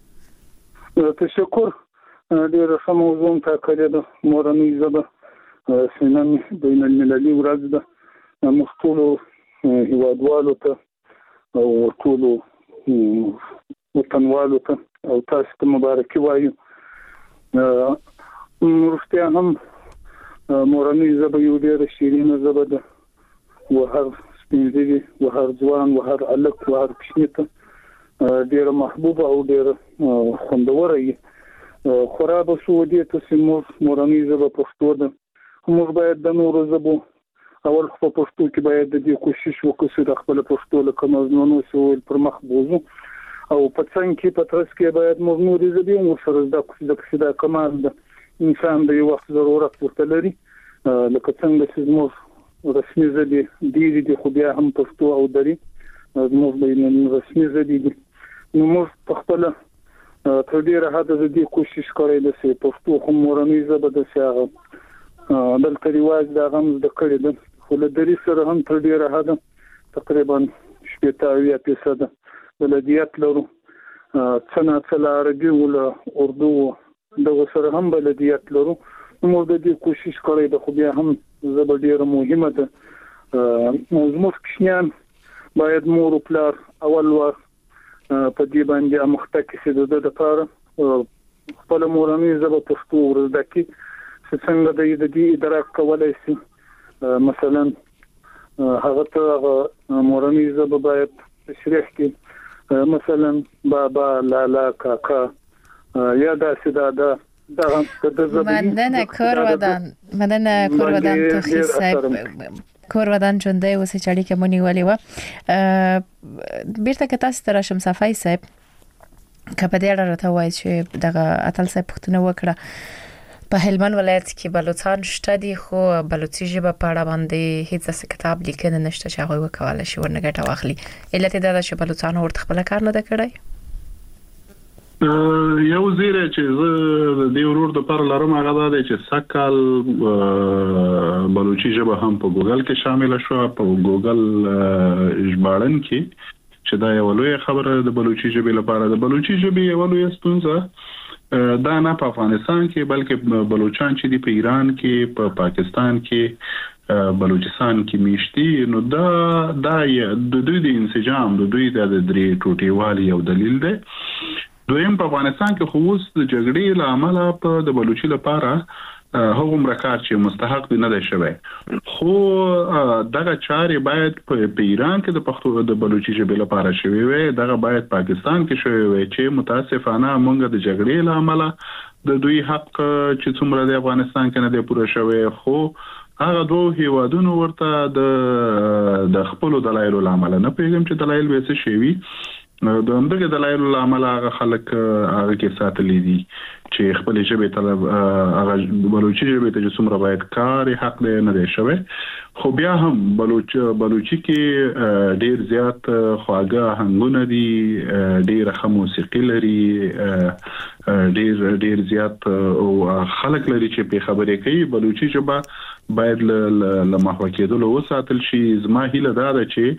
تشکر ډیر ښه موضوع ته کړی د مورنۍ ژبه سنن بین المللي ورځ ده موږ ټول هیوادوالو ته او ټول وطنوالو ته او تاسو ته مبارکي وایو. رښتیا هم مورنۍ ژبه یو ډېر شیرینه ژبه ده او هر سپین ږیری او هر ځوان او هر هلک او هر کوچني ته ډېر محبوبه او ډېر خوندوره وي. خورا به شو دې ته چې موږ مورنۍ ژبه پښتو ده موږ باید د نورو ژبو اول په پښتو کې باید د دې کوشش وکړو چې د خپل پښتو لکه مضمون او پر مخ بوزو او په څنګه کې په ترڅ کې باید مضمون دې دې مو سره د کمال د انسان د یو وخت ضرورت ورته لري لکه څنګه چې موږ رسمي ژبه دي خو بیا هم پښتو او دري موږ به رسمي ژبه دي نو موږ په خپل تر ډیره حد دې کوشش کوي چې پښتو هم مورنۍ ژبه د سیاغه دلته رواج دا هم د کړي د خو له دري سره هم تر ډیره حد تقریبا 70% بلدیات لرو څنګه عربي او اردو د سره هم بلدیات لرو موږ د دې کوشش کوي د خو بیا هم ژبه ډیره مهمه ده موږ کښنیان باید مور او پلار اول ور په دې باندې مخکې چې د لپاره خپل مورنۍ ژبه پښتو ورزده کی چې څنګه د دې ادراک کولای شي مثلا هغه ته مورنۍ ژبه باید تشریح کی مثلا بابا لالا کاکا یا دا سیدا مننه کورودان توخی صاحب کورودان جونده اوسې چړي کې مونږ ولې و بیرته که تاسو تر شم صفای صاحب کله دې راته وایي چې دغه اتل صاحب پښتنه وکړه په هلمند ولایت کې بلوچستان شته دي خو بلوچي ژبه په اړه باندې هیڅ کتاب لیکنه نشته چې هغه وکولای شي ورنګټه واخلي علت دا چې بلوچستان ورته خپل کار نه کړی یو زیره چې د ورور د پر لارم هغه دا چې سکل بلوچي ژبه هم په ګوګل کې شامل شو په ګوګل ژباړن کې چې دا یو لوی خبره د بلوچي ژبې لپاره د بلوچي ژبې یو لوی ستونزه دا نه په افغانستان کې بلکې بلوچستان چې په ایران کې په پاکستان کې بلوچستان کې میشتي نو دا د دوی د انسجام د دوی د درې ټوټیوالي یو دلیل دی دویم په افغانستان کې خو اوس د جګړې لامل په د بلوچي لپاره هغه مرکات چې مستحق نه دی شوی خو دغه چارې باید په ایران کې د پښتو د بلوچي ژبې لپاره شوی وي دغه باید پاکستان کې شوی وي چې متاسفانه موږ د جګړې لامل د دوی حق چې څومره د افغانستان کې نه دی پوره شوی خو هغه دوه هیوادونو ورته د خپل دلایل لامل نه پیغام چې دلایل به څه شي وي د همدغه دلایل لامل هغه خلک هغه کې ساتلې دي چې خپل ژبه طلب هغه بلوچي ژبه ته څومره باید کار حق نه دی شوی خو بیا هم بلوچي کې ډیر زیات خواږه هنګونه دي ډیر موسیقي لري ډیر زیات او خلک لري چې په خبرې کوي بلوچي ژبه باید له محو کېدلو وساتل شي زما هیله دا ده چې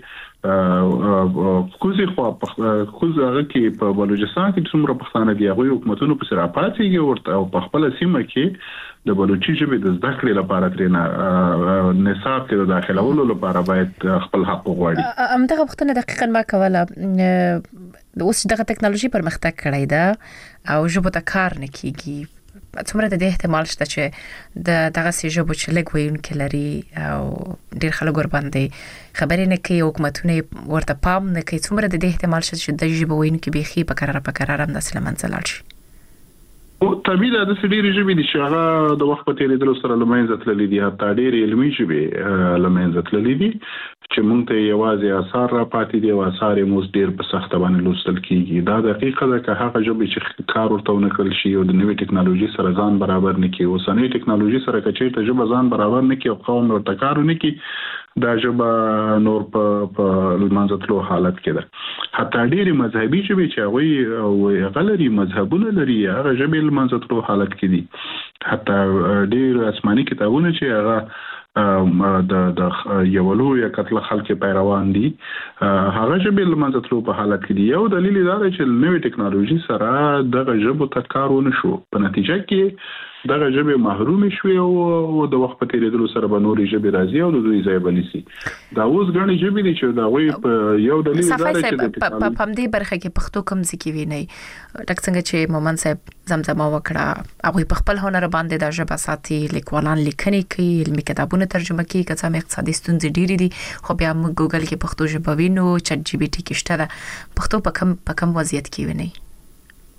کوزي خو هغه کې په بلوچستان کې څومره پښتانه دي هغه حکومتونو په سره پاتېږي ورته او په خپل سیمه کې د بلوچي ژبې د زده کړې لپاره ترنه نصاب کې د داخلولو لپاره باید خپل حق وغواړي همدغه پښتنه دقیقاً ما کوله اوس دغه ټکنالوژي پرمختګ کړی ده او ژبه ته کار نه کیږي څومره د احتمال شته چې دغه ژبه چې لګ ویونکي لري او ډیر خلک ور باندې خبرې نه کوي حکومتونه ورته پام نه کوي څومره د احتمال شته چې د ژبه ویونکي بيخي په قرار هم د سلمان زلال شي او طبيعي د ډېرې ژبې د شغه د وخت په تیریدلو سره لمنځه تللې دي حتی ډېرې علمي ژبې لمنځه تللې دي چې مونږ ته یوازې آثار را پاتې دي او آثار یې موږ ډېر په سخت باندې لوستل کیږي دا دقیقه ده که هغه ژبې چې کار ورته ونکړل شي او د نوې ټکنالوژي سره ځان برابر نه کړي اوسنۍ ټکنالوژي سره کچې ته ژبه ځان برابر نه کړي او قوم ورته کار نه کړي دا ژبه نور په لمانځتلو حالت کې ده حتی ډېری مذهبي ژبې چې هغه غلري مذهبونه لري هغه ژبې لمانځتلو حالت کې دي حتی ډېر آسماني کتابونه چې هغه د یولو یا کتل خلک پیروان دي هغه ژبې لمانځتلو په حالت کې دي یو دلیل دا دی چې نوې ټکنالوژي سره دغه ژبه ته کارونه شو په نتیجه کې دغه ژبه محروم شوه او د وخت په تیریدلو سره به نورې ژبې راځي او د دوی ځای بنسي دا اوس غني ژبې دي چې دا وی په یو دلیل دا چې په دې برخه کې پښتو کم ځکه ویني لکه څنګه چې مومن صاحب زمزمه وکړه هغه په خپل هنر باندې د ژبه ساتي لیکوالان لیکنې کوي علمي کتابونه ترجمه کوي که څه اقتصادي ستونزې ډېری دي خو بیا موږ ګوګل کې پښتو ژبه وینو چټ جی پی ټي کې شته پښتو په کم وضعیت کې ویني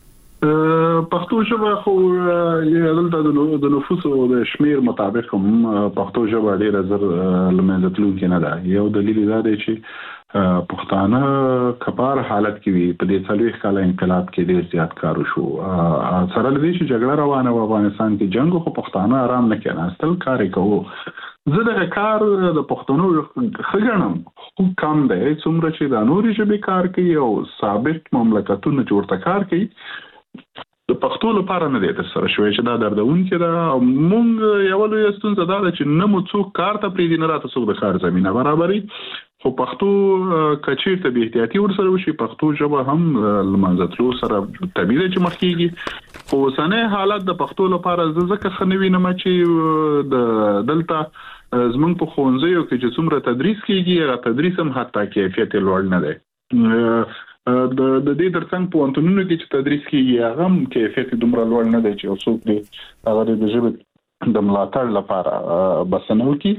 پښتو ژبه خو دلته د نفوس او د شمیر مطابق هم پښتو ژبه ډیره زر لمنځه تلونکې نه ده. یو دلیل دا دی چې پښتانه کبار حالت کې وي په دې 40 کال انقلاب کې ډیر زیات کار وشو. سره لدې چې جګړه روانه و افغانستان کې جنگ خو پښتانه آرام نه کېناستل کار کوو. زه د کار د پښتنو خګنم خو کم دی څومره چې د نوري ژبې کار کوي او ثابت مملکتونه جوړ کار کوي د پښتو لپاره نه دی تر سره شوی چې دا دردون کې دا مونږ یو لوی ستونزه ده چې نه مو څوک کار ته پریدي نه راته څوک د کار زمينه برابري. خو پښتو کچیر ته به احتیاطي ورسره وشي پښتو ژبه هم لمنځتلو سره طبيعي چې مخکېږي. خو اوسنۍ حالت د پښتو لپاره ځکه خنوي نه چې د دلته زمونږ په ښوونځیو کې چې څومره تدریس کیږي هغه تدریس هم حتی کیفیت لوړ نه دی. د دې ترڅنګ په انټونونو کې چې تدریس کیږي هغه هم کیفیت دومره لوړ نه دی چې څوک دې هغه د ژبې د ملاتړ لپاره بسنو کی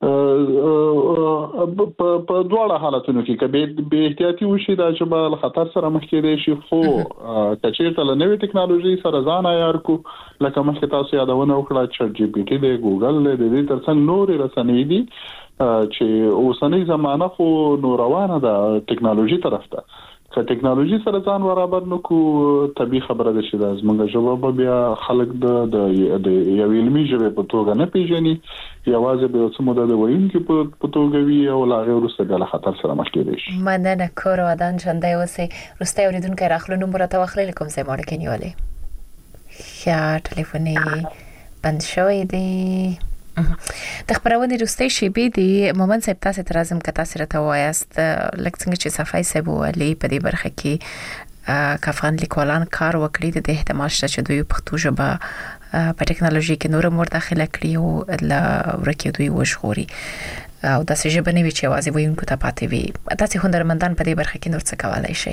په دواړه حالتونو کې کبه به احتیاطي وشي دا چې بل خطر سره مخ کې دی شي. خو کچېرته له نوې ټکنالوژي سره ځان عیار کو لکه مخکې تاسو یادونه وکړه چې جی پی ټي دی ګوګل دی د دې ترڅنګ نور رسنۍ دي چې اوسنۍ زمانہ خو نو روانه ده ټکنالوژي طرف ته. که ټکنالوژي سره ځان برابر نکو طبيعي خبره ده چې د زمونږ ژبه بیا خلک د یو علمي ژبه په توګه نه پیژني یوازې به څه موده د وایونکو په توګه وي او لا غیر وسه د خطر سره مخ کېدای شي. مننه کور ودان ژوندۍ اوسئ. وروسته اوریدونکو راخلو نمبر ته واخلئ کوم ځای مړ کېنیولې ښه ټلیفون بند شوی دی. د خبرونه روستي شیبې دی مومن صاحب تاسو ته راځم که تاسو راته وایاست لکه څنګه چې صفای صاحب ولې په دې برخه کې کافغان لیکوالان کار وکړي د احتمال شته چې دوی پښتو ژبه په ټکنالوژي کې نور مور داخله کړي او لا ورکه دوی وشغوري او د ژبه نه وی چې وازي وینکو ته پاتې وي. تاسو هنرمندان په دې برخه کې نور څه کولای شئ؟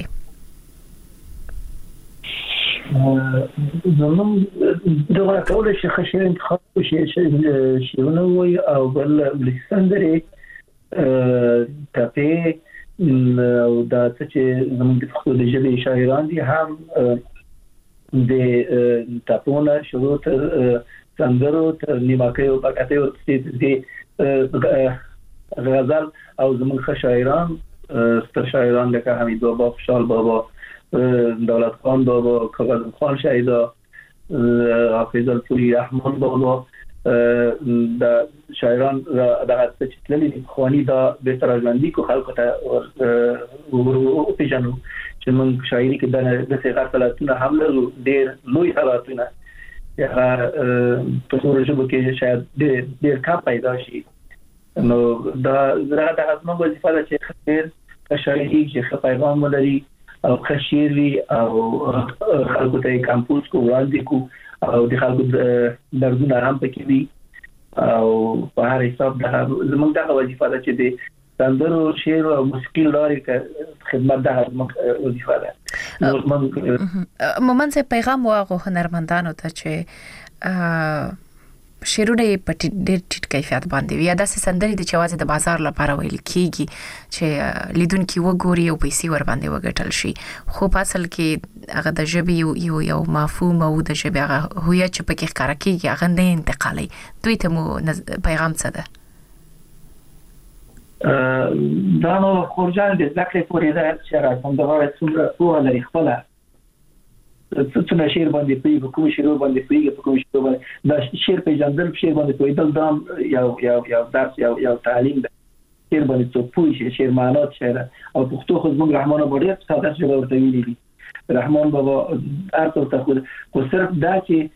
زمون دغه کول شي خشن انتخاب شي وي او بل بلستندري کافي او دا چې زمون د خپل ژبې شاعران دي هم د تاپونه شروع سندرو تر نیماکه او پکاته او د غزل او زمون شاعران ستر شاعران لکه حمید بابا خوشحال بابا دولت خان بابا کاغذ خان شهیدا حافظ الپوری رحمان بابا د شاعران د هڅتللی خواني دا به ترجمندی کو خلکو ته او پیژنو چې موږ شاعري کې د څنګه حالتونه هم له ډېر لوی حالتونه یا په ټول ژبه کې شاید ډېر کا پیدا شي. نو دا زړه د ازمن وظیفه ده چې خیر شاعري چې پیغام ولري او خشيري او خلکو ته کمپوز کو وړاندې کو او د خلکو دردونه هم پکې وي او په هر حساب دا زموږ د وظیفه ده چې د سندرو شعر او موسیقي لاري خدمت ده وظیفه ده. مومن صاحب پیغام واغو هنرمندانو ته چې شیرونه په ډېر ټیټ کیفیت باندې یا داسې سندري د چوازه د بازار لپاره ویل کیږي چې لیدونکو وګوري او پیسې ور باندې وګټل شي. خو په اصل کې هغه د ژبې یو مفهوم او د ژبې هغه هویت چې پکې ښکارا کیږي هغه نه انتقالي. دوی ته مو پیغام څه ده؟ دا نو خورجان د ذکر پورې ده چې راځم دا وایي څومره په لري خپل څه شعر باندې په کوم شعر باندې په کوم شعر باندې دا شعر په جندل شعر باندې په دل دام یو درس یو تعلیم ده شعر باندې څو پوي شعر معنات شعر او پښتو خو زموږ رحمان بابا ډېر ساده شعر ورته ویلي دي. رحمان بابا ارته ته خو صرف دا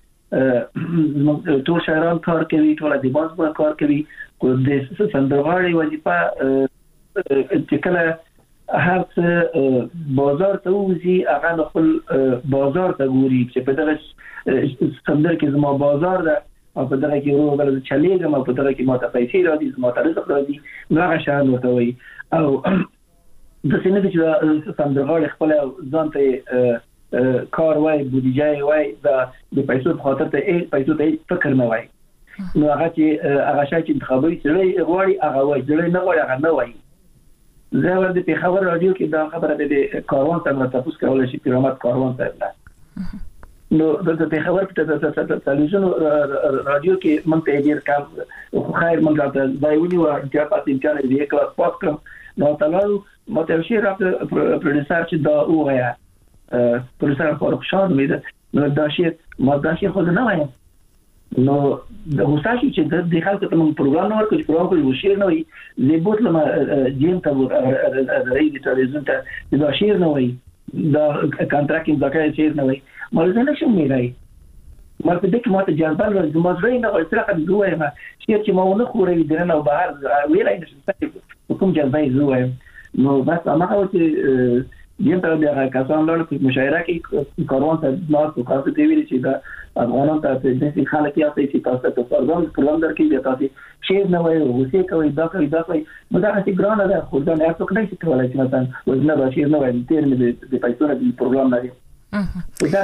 چې ټول شاعران کار کوي ټول ادیبان په کار کوي خو د سندرغاړي وظیفه چې کله هر څه بازار ته وځي هغه خپل بازار ته ګوري چې په دغه سندر کې زما بازار ده او په دغه کې ورو بل چلیږم او په دغه کې ماته پیسې راځي ماته رزق راځي دا شان ورته وي او د سینې چې سندرغاړي خپل ځان ته کار وای بودیجه وای د پیسو په خاطر ته پیسو ته فکر نه وای نو هغه شای چې انتخابي سړی غواړي هغه وای سړی نه غواړي هغه نه وای. زه ورته په خبر رادیو کې دا خبره د کاروان څخه تاسو کولای شئ پیرامت کاروان ته نو د خبر په تلویزیون رادیو کې مونږ ته ډیر کار خو خیر مونږ ته ځایونی و چې په امکان دې کلاس پاس کړم نو تلل ماته شي راته پروډوسر چې دا وغیا پروډوسر فاروق شاه مې نو دا شي ما دا شي خو نه وایم نو د هوساشي چې د خلکو ته مونږ پروګرام نور کوم پروګرام کوم شیر نه وي زیبوت لما جیم ته راځي د تلویزیون ته دا شیر نه وي دا کانټراکټینګ دا کوي شیر نه وي مالزه نشم میرای ماته دې کې ماته جذبان ورته مزرای نه او ترخه دوه ما چې ما ونه خورې درنه او بهر ویلای نشم کوم جذبای زوه نو بس ما هو چې دیم ته بیا کسان لاله په مشاعره کې کاروان ته ناس او کاسه دی ویل چې دا افغانان ته د دې خلک یې چې تاسو ته پروګرام در کې بیا تاسو شیر نه وایي او څه کوي دا کوي مدا چې ګرانه ده خو دا نه څوک نه شي کولای چې مثلا وزنه دا شیر نه وایي تیر مې د پیسو د پروګرام لري دا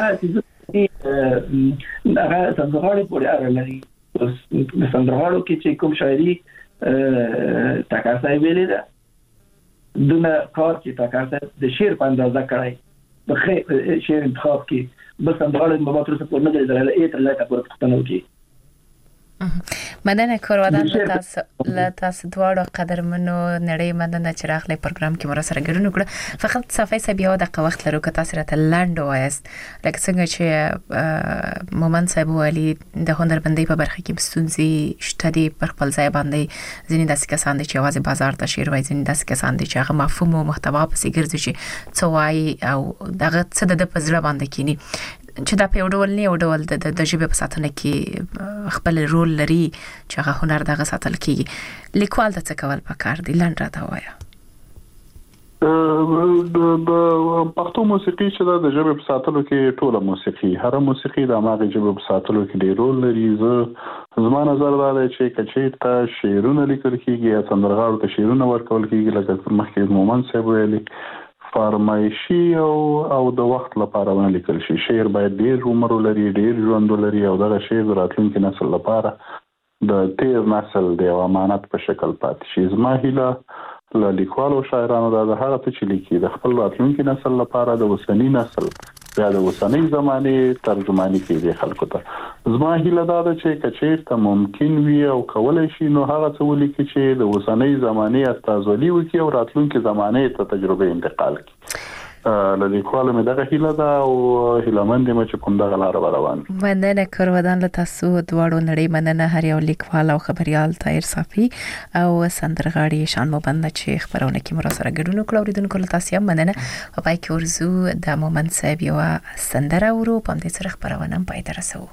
چې هغه څنګه پورې اړه لري د سندرغاړو کې چې کوم شاعري تکاسای ویلې ده دونه کار چې تکاسای د شعر په اندازه کړای د شعر انتخاب کې بس سندرغاړو په ماتره په نه درل ایت الله تبارک وتعالى کې مننه کوروادان له تاسو دواړو قدرمنو نړۍ مننه چې راغلي پروګرام کې مر سره ګډون وکړه فقط صفای سبیا د وخت لرو که تاسو راته لاند وایست لکه څنګه چې مومن صاحب ولی د هنرمندۍ په برخه کې بستونزي شته دي پر خپل ځای باندې ځینې داسې کسان دي چې आवाज بازار ته شیر وای ځینې داسې کسان دي چې هغه مفهوم او محتوا په سیګرځي چې څوای او دغه څه د پزړه باندې کینی چې دا په یو ډول نه یو ډول د ژبې په ساتنه کې خپل رول لري چې هغه هنر دغه ساتل کیږي لیکوال د څه کول پکار دي لاند راته وایا د پښتو موسیقي چې د ژبې په ساتلو کې ټوله موسیقي هر موسیقي د هغه ژبې په ساتلو کې ډېر رول لري زما نظر دا دی چې کچې ته شعرونه لیکل کیږي یا سندرغاړو ته شعرونه ورکول کیږي لکه مخکې مومن صاحب ویلي فرمایشي او د وخت لپاره ونه لیکل شي شعر باید ډېر عمر ولري ډېر ژوند ولري او دغه شعر راتلونکي نسل لپاره د تیر نسل د امانت په شکل پاتې شي زما هیله له لیکوالو شاعرانو د هغه څه چې لیکي د خپل راتلونکي نسل لپاره د اوسنی نسل یا د اوسنۍ زمانه ترجمانی کوي خلکو ته زما هیله دا ده چې کچیر ته ممکن وي او کولای شي نو هغه څه ولیکي چې د اوسنۍ زمانه استازولي وکړي او راتلونکي زمانه ته تجربه انتقال کړي له لیکوالو مې دغه هیله ده او هیلهمند یم چې کوم دغه لاره روان مننه کوروادان له تاسو دواړو نړۍ مننه هر یو لیکوال او خبريال طاهر صافي او سندرغاړي شان مبند چې خبرونه کې مر سره ګډون وکړو اوریدونکو له تاسو هم مننه او پای کې ورزو د مومن صاحب یو سندره ورو په دې سره خبرونه پای ته رسو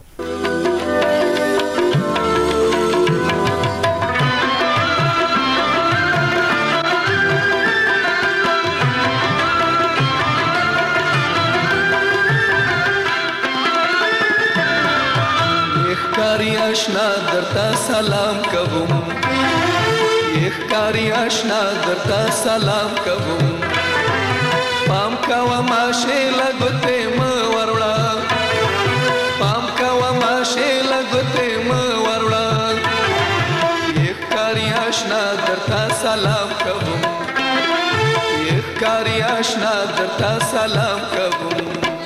ښکاری آشنا درته سلام کوم ښکاری آشنا درته سلام کوم پام کوه ماشه لګته م وروړه پام کوه ماشه لګته م وروړه ښکاری آشنا درته سلام کوم ښکاری آشنا درته سلام کوم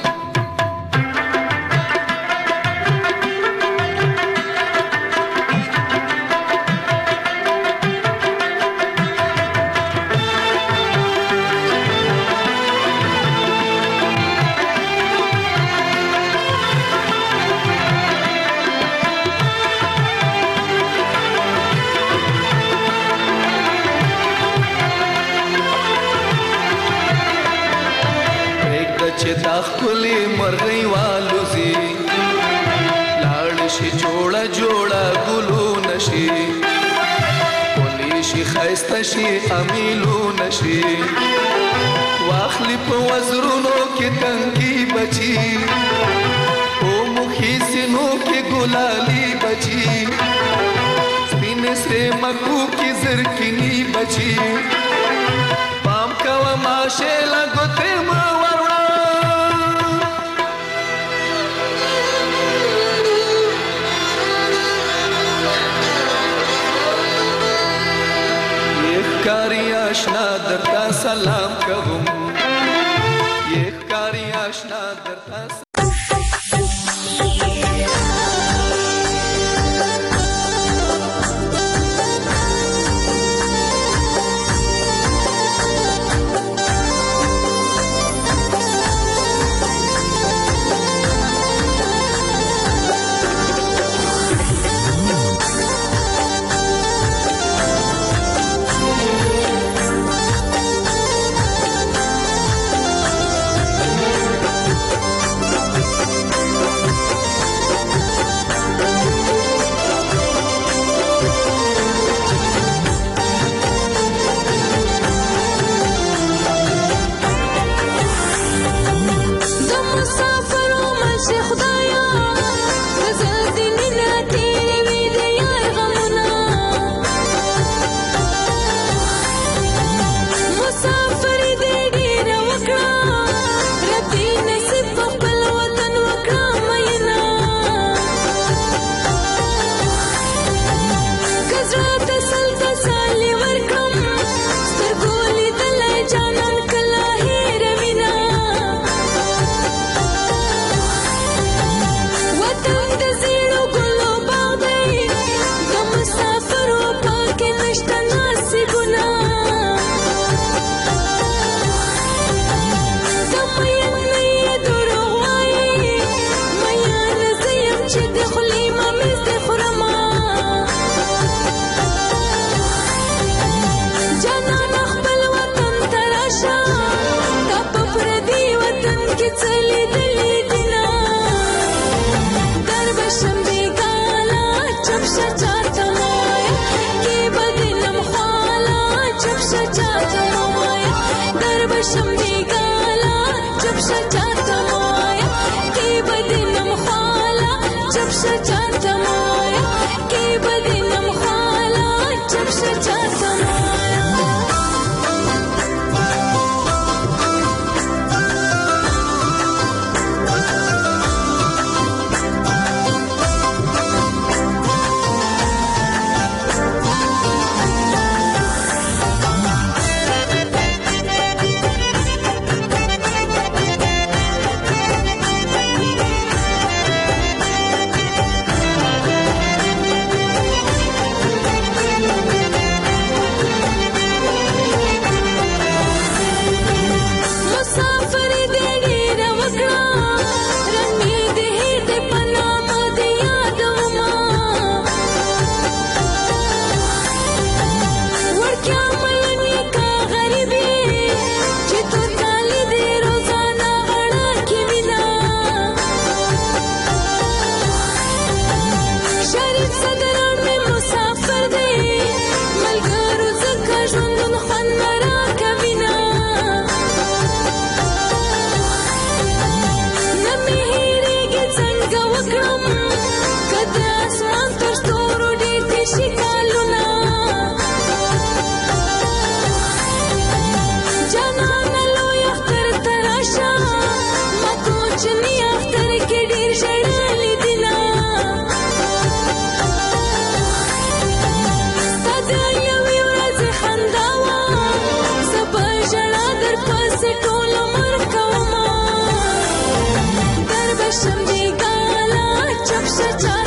چې تا خپلې مرغۍ والوزي لاړ شي جوړه جوړه ګلونه شي ښکلې شي ښایسته شي امیلونه شي واخلي په وزرونو کې تنګي بچي په مخې سینو کې ګلالي بچي سپینې سرې مکو کې زرکینی بچي پام کوه ماشه لګوتې م ښکاری آشنا درته سلام کوم ښکاری آشنا درته Shut